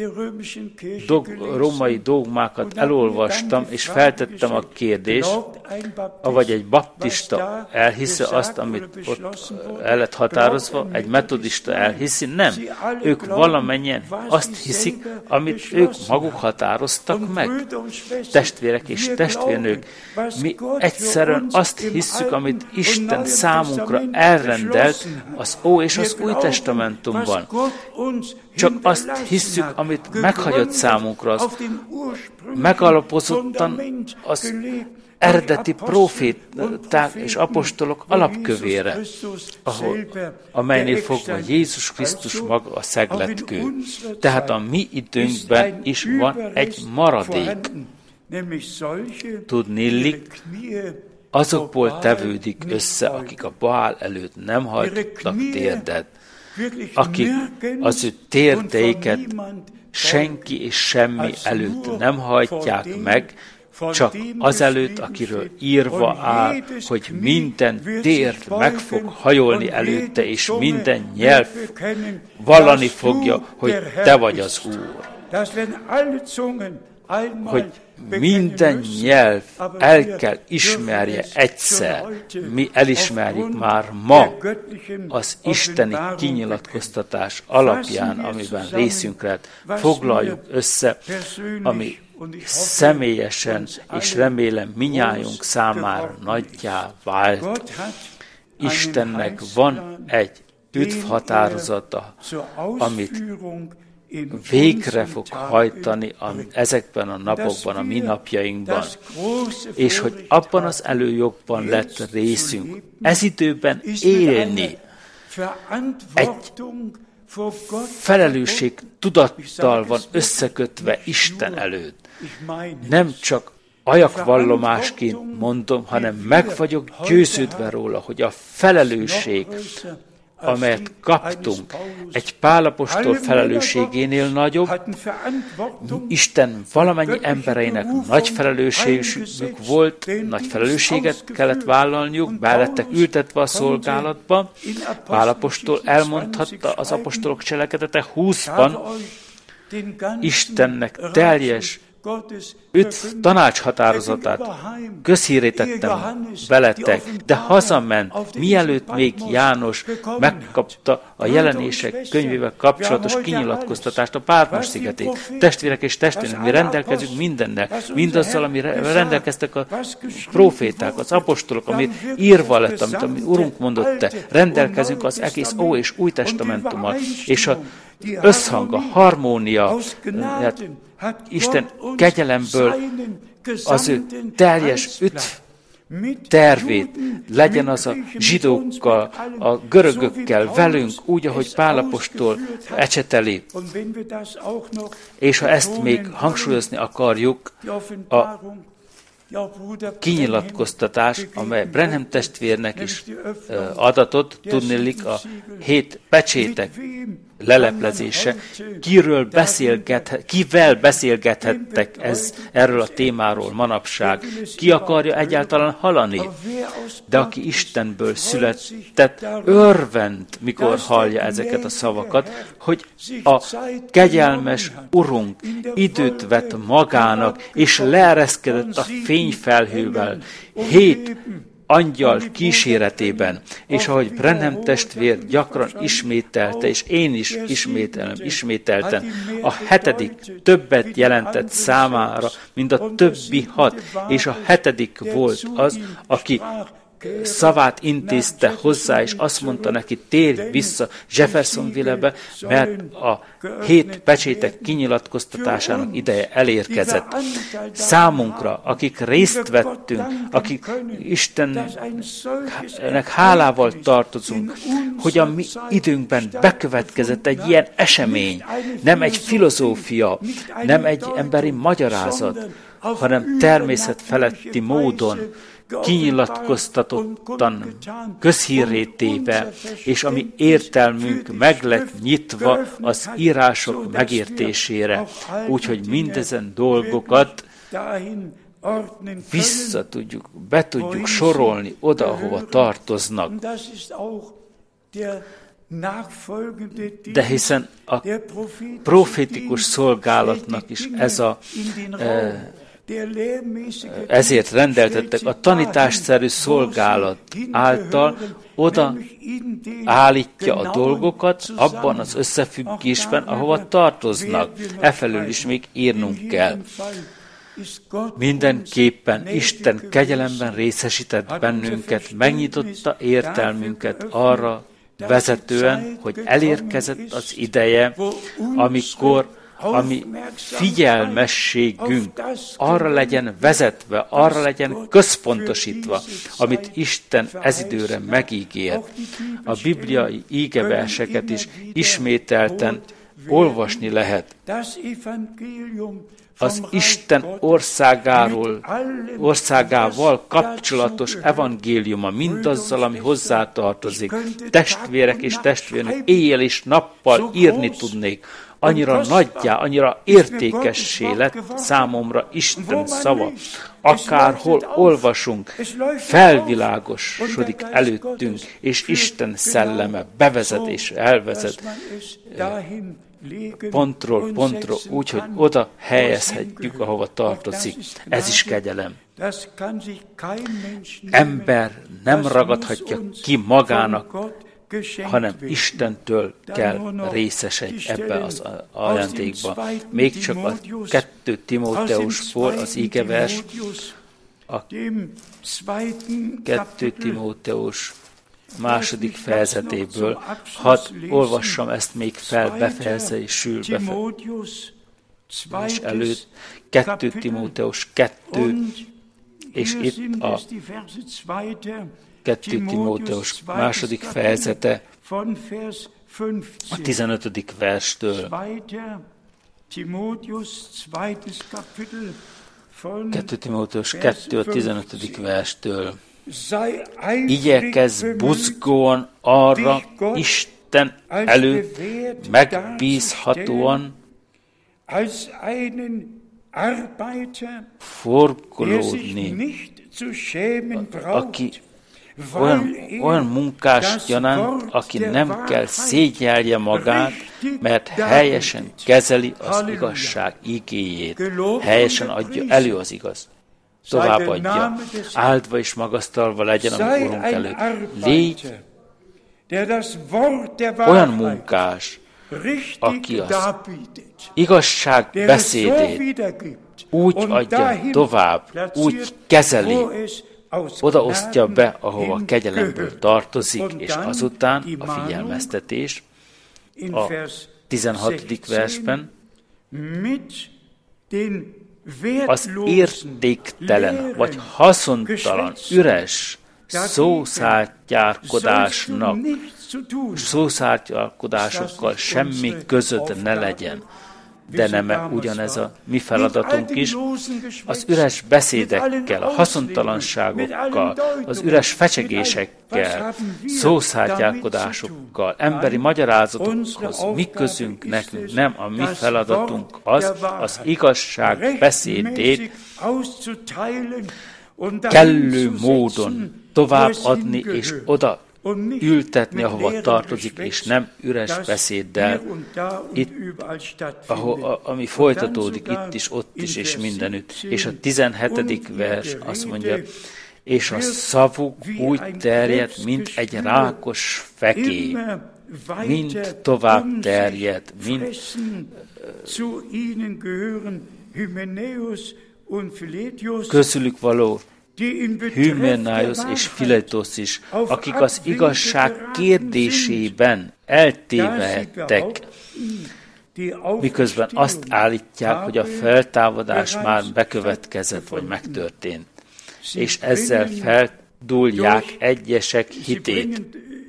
római dogmákat elolvastam, és feltettem a kérdést, avagy egy baptista elhiszi azt, amit ott el lett határozva, egy metodista elhiszi, nem. Ők valamennyien azt hiszik, amit ők maguk határoztak meg. Testvérek és testvérnők, mi egyszerűen azt hisszük, amit Isten számunkra elrendelt az Ó és az Új Testamentumban. Csak azt hisszük, amit meghagyott számunkra, az megalapozottan az eredeti proféták és apostolok alapkövére, amelynél fogva Jézus Krisztus maga a szegletkő. Tehát a mi időnkben is van egy maradék. Tudnillik, azokból tevődik össze, akik a Baál előtt nem hajtottak térdet, akik az ő térdeiket senki és semmi előtt nem hajtják meg, csak azelőtt, akiről írva áll, hogy minden térd meg fog hajolni előtte, és minden nyelv vallani fogja, hogy te vagy az Úr. hogy minden nyelv el kell ismerje egyszer. Mi elismerjük már ma az isteni kinyilatkoztatás alapján, amiben részünk lett. Foglaljuk össze, ami személyesen, és remélem minnyájunk számára nagyjá vált. Istennek van egy üdvhatározata, amit végre fog hajtani ezekben a napokban, a mi napjainkban, és hogy abban az előjogban lett részünk. Ez időben élni egy felelősség tudattal van összekötve Isten előtt. Nem csak ajakvallomásként mondom, hanem meg vagyok győződve róla, hogy a felelősség, amelyet kaptunk, egy Pál apostol felelősségénél nagyobb, Isten valamennyi embereinek nagy felelősségük volt, nagy felelősséget kellett vállalniuk, be lettek ültetve a szolgálatba. Pál apostol elmondhatta az apostolok cselekedete 20-ban, Istennek teljes tanácshatározatát közhírré tettem veletek, de hazament, mielőtt még János megkapta a jelenések könyvével kapcsolatos kinyilatkoztatást a Pátmos szigetén. Testvérek és testvérek, mi rendelkezünk mindennel, mindazzal, amire rendelkeztek a próféták, az apostolok, ami írva lett, amit a Urunk mondott te. Rendelkezünk az egész Ó és Új Testamentummal, és a összhang, a harmónia, Isten kegyelemből az ő teljes tervét, legyen az a zsidókkal, a görögökkel, velünk, úgy, ahogy Pál apostol ecseteli. És ha ezt még hangsúlyozni akarjuk, a kinyilatkoztatás, amely Branham testvérnek is adatot, tudnélik a 7 pecsétek leleplezése, kivel beszélgethettek erről a témáról manapság, ki akarja egyáltalán hallani, de aki Istenből született, örvend, mikor hallja ezeket a szavakat, hogy a kegyelmes Urunk időt vett magának, és leereszkedett a fényfelhővel 7 angyal kíséretében, és ahogy Branham testvér gyakran ismételte, és én is ismételten, a 7. többet jelentett számára, mint a többi 6, és a 7. volt az, aki szavát intézte hozzá, és azt mondta neki, térj vissza Jeffersonville-be, mert a 7 pecsétek kinyilatkoztatásának ideje elérkezett. Számunkra, akik részt vettünk, akik Istennek hálával tartozunk, hogy a mi időnkben bekövetkezett egy ilyen esemény, nem egy filozófia, nem egy emberi magyarázat, hanem természetfeletti módon, kinyilatkoztatottan, közhírré téve, és a mi értelmünk meg lett nyitva az írások megértésére, úgyhogy mindezen dolgokat be tudjuk sorolni oda, ahova tartoznak. De hiszen a profétikus szolgálatnak is ezért rendeltettek a tanításszerű szolgálat által oda állítja a dolgokat abban az összefüggésben, ahova tartoznak. Efelől is még írnunk kell. Mindenképpen Isten kegyelemben részesített bennünket, megnyitotta értelmünket arra vezetően, hogy elérkezett az ideje, amikor a mi figyelmességünk arra legyen vezetve, arra legyen központosítva, amit Isten ez időre megígért. A bibliai ígeverseket is ismételten olvasni lehet. Az Isten országával kapcsolatos evangéliuma, mindazzal, ami hozzátartozik. Testvérek és testvérnök, éjjel és nappal írni tudnék annyira nagyjá, annyira értékessé lett számomra Isten szava. Akárhol olvasunk, felvilágosodik előttünk, és Isten szelleme bevezet és elvezet pontról pontra, úgyhogy oda helyezhetjük, ahova tartozik. Ez is kegyelem. Ember nem ragadhatja ki magának, hanem Istentől kell részesedj ebbe az ajándékba. Még csak a 2 Timóteusból az ígevers, a 2 Timóteus 2. fejezetéből, hadd olvassam ezt még fel, befejezésül és előtt, 2 Timóteus 2, és itt a 2 Timóteus 2. fejezete a 15. verstől. 2 Timóteus 2. a 15. verstől. Igyekezz buzgóan arra Isten előtt megbízhatóan forgolódni, aki olyan munkás gyanánt, aki nem kell szégyelje magát, mert helyesen kezeli az igazság igéjét, helyesen adja elő az igaz. Továbbadja, áldva és magasztalva legyen a mi Urunk előtt. Légy olyan munkás, aki az igazság beszédét úgy adja tovább, úgy kezeli, odaosztja be, ahova kegyelemből tartozik, és azután a figyelmeztetés a 16. versben az értéktelen, vagy haszontalan, üres szószártyálkodásokkal semmi között ne legyen. De nem ugyanez a mi feladatunk is, az üres beszédekkel, a haszontalanságokkal, az üres fecsegésekkel, szószártyálkodásokkal, emberi magyarázatokhoz mi közünk nekünk, nem a mi feladatunk az igazság beszédét kellő módon továbbadni és oda ültetni, ahova tartozik, és nem üres beszéddel, itt, ami folytatódik itt is, ott is, és mindenütt. És a 17. vers azt mondja, és a szavuk úgy terjed, mint egy rákos fekély, mint tovább terjed, mint közülük való Hymenaeus és Philetos is, akik az igazság kérdésében eltévehettek, miközben azt állítják, hogy a feltámadás már bekövetkezett vagy megtörtént, és ezzel feldúlják egyesek hitét.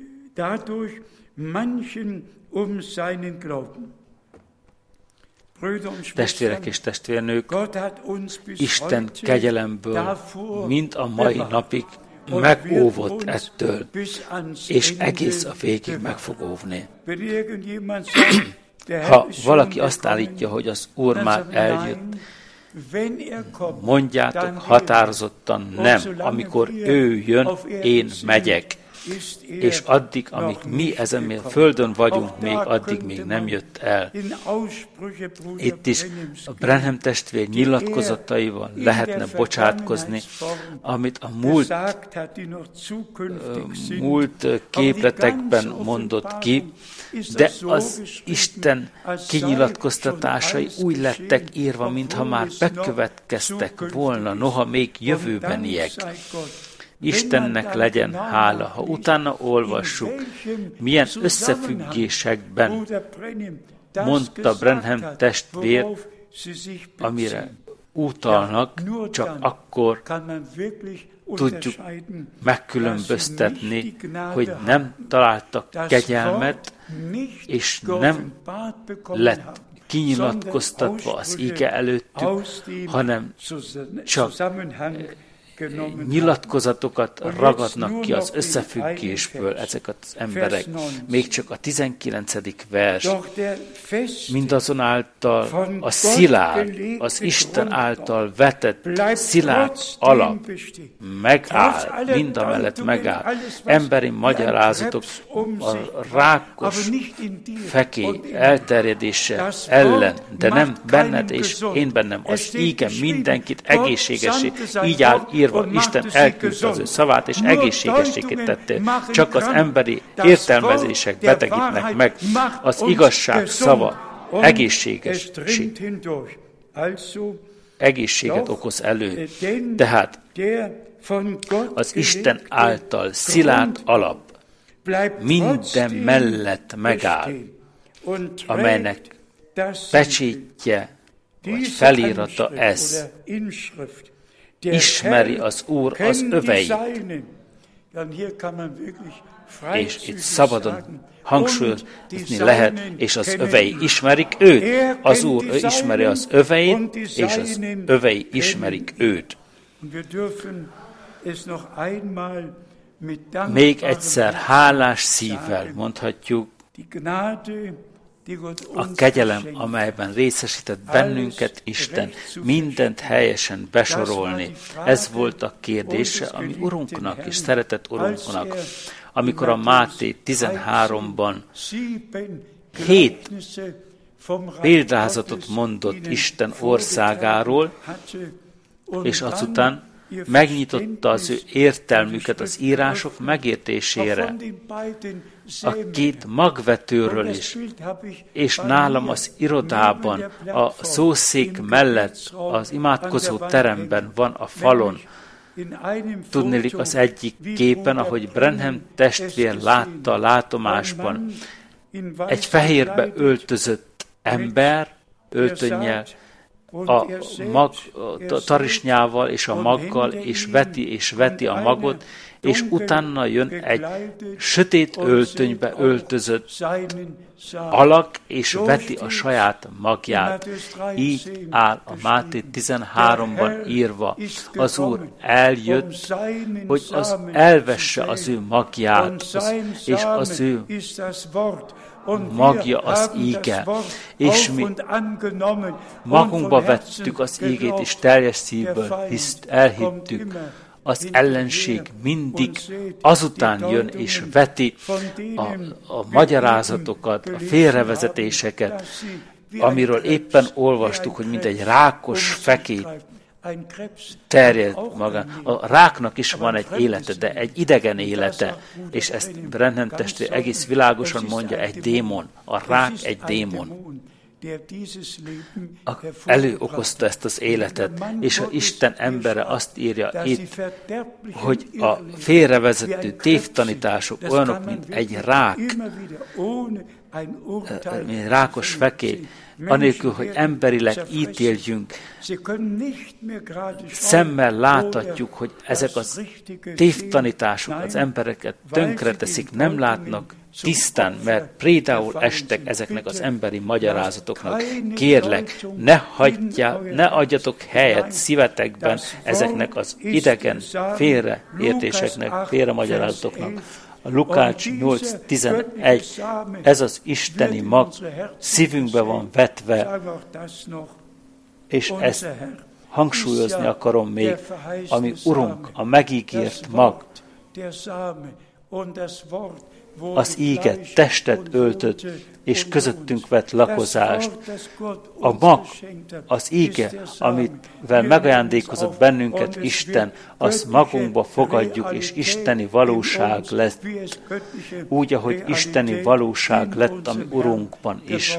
Testvérek és testvérnők, Isten kegyelemből mind a mai napig megóvott ettől, és egész a végig meg fog óvni. Ha valaki azt állítja, hogy az Úr már eljött, mondjátok határozottan nem, amikor ő jön, én megyek. És addig, amíg mi ezen a földön vagyunk, még addig még nem jött el. Itt is a Branham testvér nyilatkozataival lehetne bocsátkozni, amit a múlt képletekben mondott ki, de az Isten kinyilatkoztatásai úgy lettek írva, mintha már bekövetkeztek volna, noha még jövőbeniek. Istennek legyen hála, ha utána olvassuk, milyen összefüggésekben mondta Branham testvér, amire utalnak, csak akkor tudjuk megkülönböztetni, hogy nem találtak kegyelmet, és nem lett kinyilatkoztatva az ige előttük, hanem csak nyilatkozatokat ragadnak ki az összefüggésből ezek az emberek. Még csak a 19. vers. Mindazonáltal a szilárd, az Isten által vetett szilárd alap megáll, mindamellett megáll. Emberi magyarázatok a rákos fekély elterjedése ellen, de nem benned és én bennem. Az íge mindenkit egészségesé. Így áll írva, Isten elküldte az ő szavát, és egészségességét tettél. Csak az emberi értelmezések betegítnek meg. Az igazság szava egészségesség. Egészséget okoz elő. Tehát az Isten által szilárd alap minden mellett megáll, amelynek pecsétje vagy felírata ez. Ismeri az Úr az öveit. És itt szabadon hangsúlyozni lehet, és az övei ismerik őt. Az Úr ismeri az öveit, és az övei ismerik őt. Még egyszer hálás szívvel mondhatjuk, a kegyelem, amelyben részesített bennünket Isten, mindent helyesen besorolni. Ez volt a kérdése a mi Urunknak és szeretett Urunknak, amikor a Máté 13-ban 7 példázatot mondott Isten országáról, és azután megnyitotta az ő értelmüket az írások megértésére. A 2 magvetőről is, és nálam az irodában, a szószék mellett, az imádkozó teremben van a falon. Tudniillik az egyik képen, ahogy Branham testvér látta a látomásban, egy fehérbe öltözött ember, öltönnyel, a tarisnyával és a maggal, és veti a magot, és utána jön egy sötét öltönybe öltözött alak, és veti a saját magját. Így áll a Máté 13-ban írva. Az Úr eljött, hogy elvesse az ő magját, és az ő magja az íge, és mi magunkba vettük az ígét, és teljes szívből elhittük. Az ellenség mindig azután jön, és veti a magyarázatokat, a félrevezetéseket, amiről éppen olvastuk, hogy mint egy rákos fekély terjed magán. A ráknak is van egy élete, de egy idegen élete, és ezt Branham testvér egész világosan mondja, egy démon. A rák egy démon. Előokozta ezt az életet, és a Isten embere azt írja itt, hogy a félrevezető tévtanítások olyanok, mint egy rák, mint rákos fekély, anélkül, hogy emberileg ítéljünk. Szemmel láthatjuk, hogy ezek az tévtanítások az embereket tönkreteszik, nem látnak tisztán, mert prédául estek ezeknek az emberi magyarázatoknak. Kérlek, ne adjatok helyet szívetekben ezeknek az idegen félreértéseknek, félremagyarázatoknak. A Lukács 8.11, ez az isteni mag szívünkbe van vetve, és ezt hangsúlyozni akarom még, ami Urunk, a megígért mag, az íge testet öltött, és közöttünk vett lakozást. A mag, az íge, amivel megajándékozott bennünket Isten, azt magunkba fogadjuk, és isteni valóság lett, úgy, ahogy isteni valóság lett a mi Urunkban is.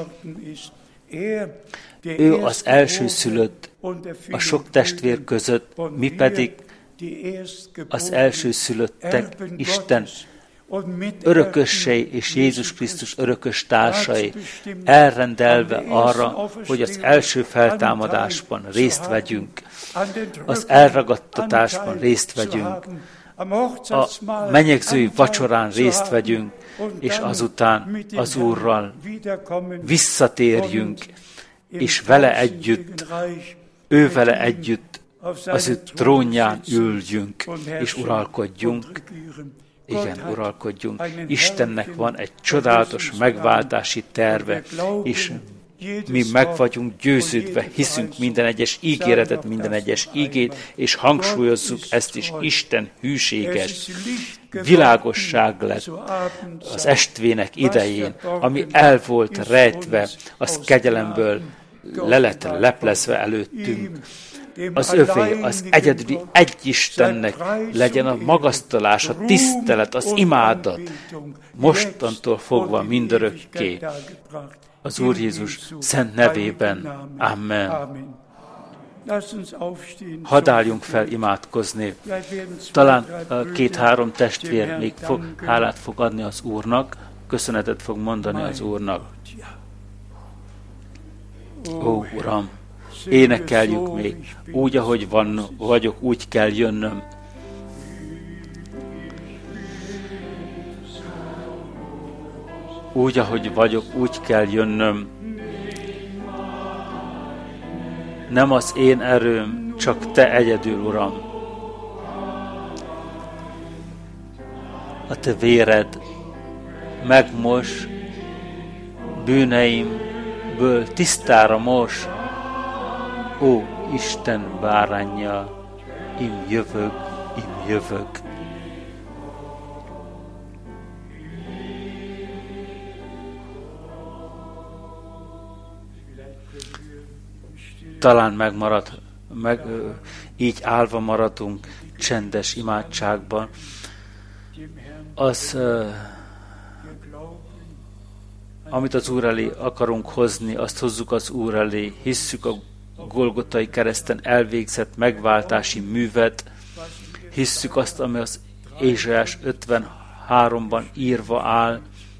Ő az elsőszülött a sok testvér között, mi pedig az elsőszülöttek, Isten örökösei és Jézus Krisztus örökös társai, elrendelve arra, hogy az első feltámadásban részt vegyünk, az elragadtatásban részt vegyünk, a menyegzői vacsorán részt vegyünk, és azután az Úrral visszatérjünk, és vele együtt, ő vele együtt az ő trónján üljünk, és uralkodjunk. Igen, uralkodjunk. Istennek van egy csodálatos megváltási terve, és mi meg vagyunk győződve, hiszünk minden egyes ígéretet, minden egyes ígét, és hangsúlyozzuk ezt is, Isten hűséges. Világosság lett az estvének idején, ami el volt rejtve, az kegyelemből le lett leplezve előttünk. Az övé, az egyedüli egy Istennek legyen a magasztalás, a tisztelet, az imádat, mostantól fogva mindörökké. Az Úr Jézus szent nevében. Amen. Hadd álljunk fel imádkozni. Talán 2-3 testvér még hálát fog adni az Úrnak, köszönetet fog mondani az Úrnak. Ó, Uram, énekeljük még, úgy, ahogy vagyok, úgy kell jönnöm. Úgy, ahogy vagyok, úgy kell jönnöm. Nem az én erőm, csak Te egyedül, Uram. A Te véred megmos, bűneimből tisztára mos. Ó, Isten báránja, im jövök. Talán így állva maradunk csendes imádságban. Amit az Úr elé akarunk hozni, azt hozzuk az Úr elé. Hisszük a Golgotai kereszten elvégzett megváltási művet. Hisszük azt, ami az Ézsaiás 53-ban írva áll.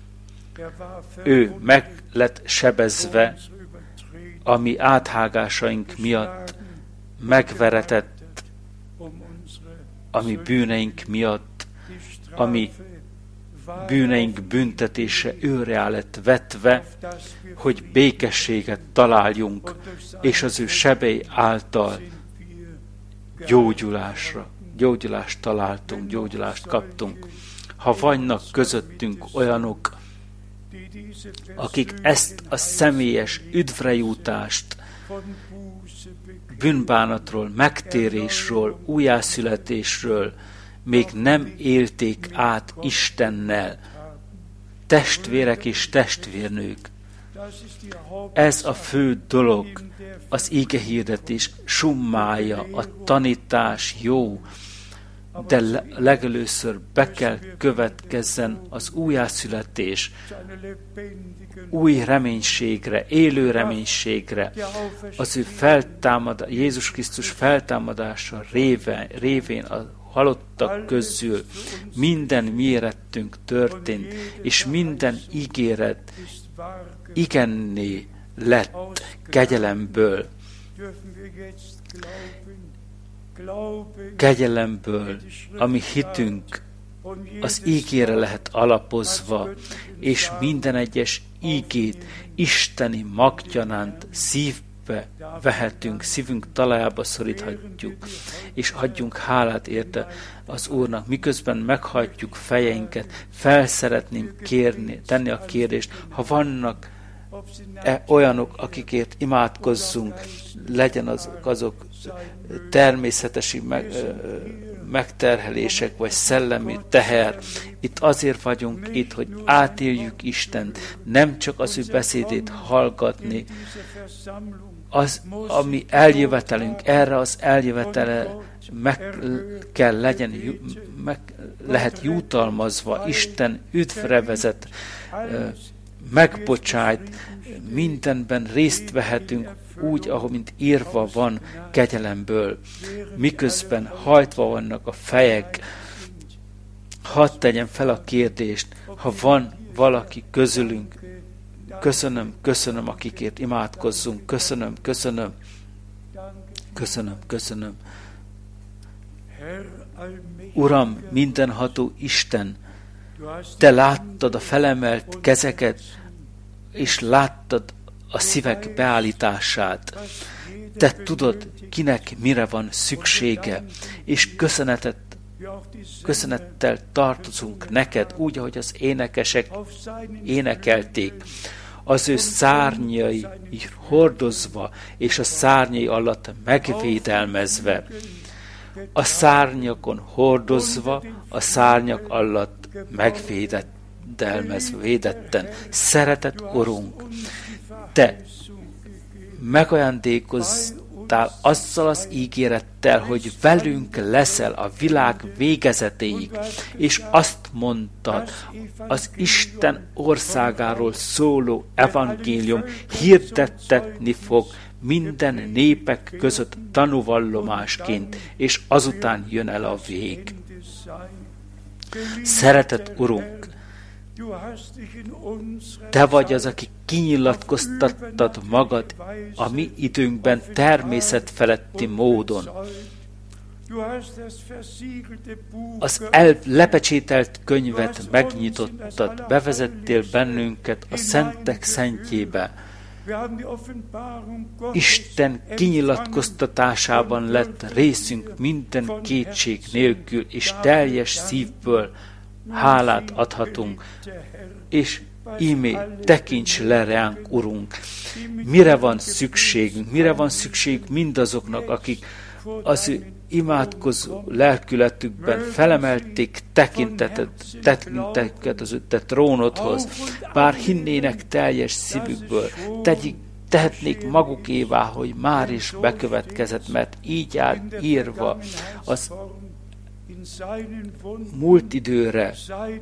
Ő meg lett sebezve, a mi áthágásaink miatt, megveretett a mi bűneink miatt, a mi bűneink büntetése őre lett vetve, hogy békességet találjunk, és az ő sebei által gyógyulást találtunk, gyógyulást kaptunk. Ha vannak közöttünk olyanok, akik ezt a személyes üdvrejutást, bűnbánatról, megtérésről, újjászületésről még nem élték át Istennel, testvérek és testvérnők. Ez a fő dolog, az igehirdetés summája, a tanítás jó, de legelőször be kell következzen az újjászületés, új reménységre, élő reménységre, az ő Jézus Krisztus feltámadása révén a halottak közül minden mérettünk történt, és minden ígéret igenné lett kegyelemből. Kegyelemből, ami hitünk az ígére lehet alapozva, és minden egyes ígét isteni magtyanánt szívbe vehetünk, szívünk talajába szoríthatjuk, és adjunk hálát érte az Úrnak, miközben meghajtjuk fejeinket, szeretném tenni a kérdést, ha vannak olyanok, akikért imádkozzunk, legyen azok természetesi megterhelések, vagy szellemi teher. Itt azért vagyunk itt, hogy átéljük Istent, nem csak az ő beszédét hallgatni, az, ami eljövetelünk, erre az eljövetele lehet jutalmazva, Isten üdvre vezet, megbocsájt, mindenben részt vehetünk úgy, ahogy mint írva van kegyelemből. Miközben hajtva vannak a fejek, hadd tegyem fel a kérdést, ha van valaki közülünk, köszönöm, akikért imádkozzunk, köszönöm. Uram, mindenható Isten, Te láttad a felemelt kezeket, és láttad a szívek beállítását. Te tudod, kinek mire van szüksége, és köszönettel tartozunk neked, úgy, ahogy az énekesek énekelték, az ő szárnyai hordozva, és a szárnyai alatt megvédelmezve. A szárnyakon hordozva, a szárnyak alatt megvédelmezve, védetten. Szeretett Urunk, Te megajándékoztál azzal az ígérettel, hogy velünk leszel a világ végezetéig, és azt mondtad, az Isten országáról szóló evangélium hirdettetni fog minden népek között tanúvallomásként, és azután jön el a vég. Szeretett Urunk, Te vagy az, aki kinyilatkoztattad magad a mi időnkben természetfeletti módon. Az lepecsételt könyvet megnyitottad, bevezettél bennünket a szentek szentjébe. Isten kinyilatkoztatásában lett részünk minden kétség nélkül, és teljes szívből hálát adhatunk, és ímé tekints le ránk, Urunk, mire van szükségünk, mire van szükségünk mindazoknak, akik az ő imádkozó lelkületükben felemelték tekinteket az Te trónodhoz, bár hinnének teljes szívükből, tehetnék magukévá, hogy már is bekövetkezett, mert így áll írva az múlt időre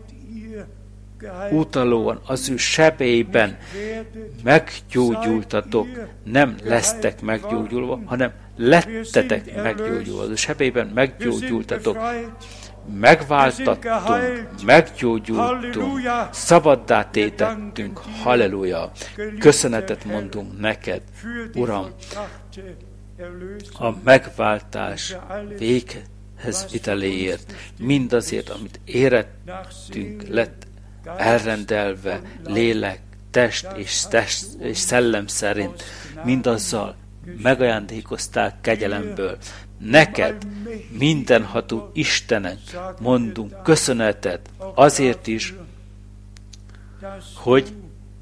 utalóan, az ő sebeiben meggyógyultatok, nem lesztek meggyógyulva, hanem lettetek meggyógyulva. Az ő sebeiben meggyógyultatok, megváltattunk, meggyógyultunk, szabaddá tétettünk, halleluja. Köszönetet mondunk neked, Uram, a megváltás véghez viteléért, mindazért, amit érettünk lett elrendelve, lélek, test és szellem szerint, mindazzal megajándékoztál kegyelemből. Neked, mindenható Istenek, mondunk köszönetet azért is, hogy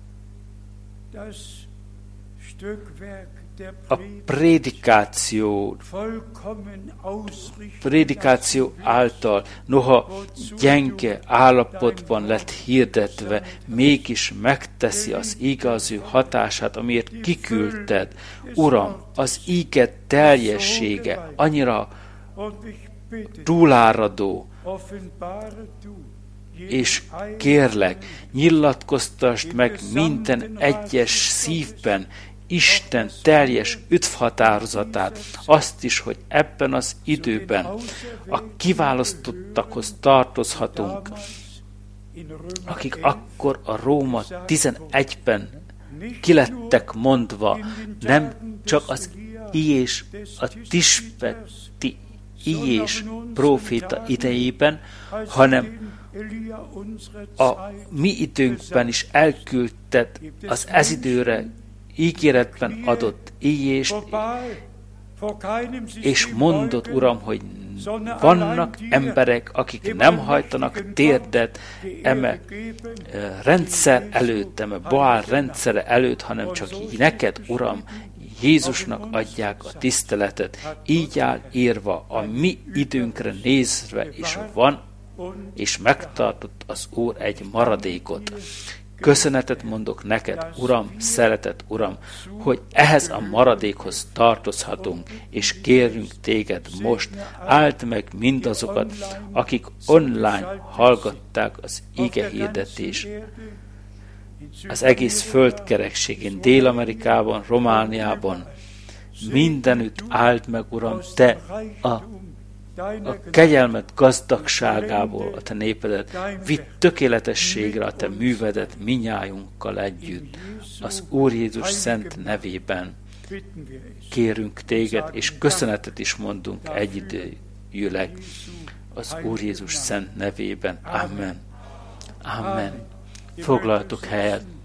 a prédikáció által, noha gyenge állapotban lett hirdetve, mégis megteszi az ige az ő hatását, amiért kiküldted. Uram, az ige teljessége annyira túláradó, és kérlek, nyilatkoztasd meg minden egyes szívben Isten teljes üdvhatározatát, azt is, hogy ebben az időben a kiválasztottakhoz tartozhatunk, akik akkor a Róma 11-ben kilettek mondva, nem csak az Ilyés, a Tispeti Ilyés próféta idejében, hanem a mi időnkben is elküldted az ez időre ígéretben adott Ilyést, és mondott, Uram, hogy vannak emberek, akik nem hajtanak térdet eme rendszer előtt, eme Baál rendszere előtt, hanem csak neked, Uram, Jézusnak adják a tiszteletet. Így áll írva, a mi időnkre nézve is van, és megtartott az Úr egy maradékot. Köszönetet mondok neked, Uram, szeretett Uram, hogy ehhez a maradékhoz tartozhatunk, és kérünk téged most, áld meg mindazokat, akik online hallgatták az ige hirdetés. Az egész földkerekségén, Dél-Amerikában, Romániában, mindenütt áld meg, Uram, te a kegyelmet gazdagságából a te népedet, vidd tökéletességre a te művedet minnyájunkkal együtt. Az Úr Jézus szent nevében kérünk téged, és köszönetet is mondunk egyidejűleg az Úr Jézus szent nevében. Amen. Amen. Foglaltok helyet.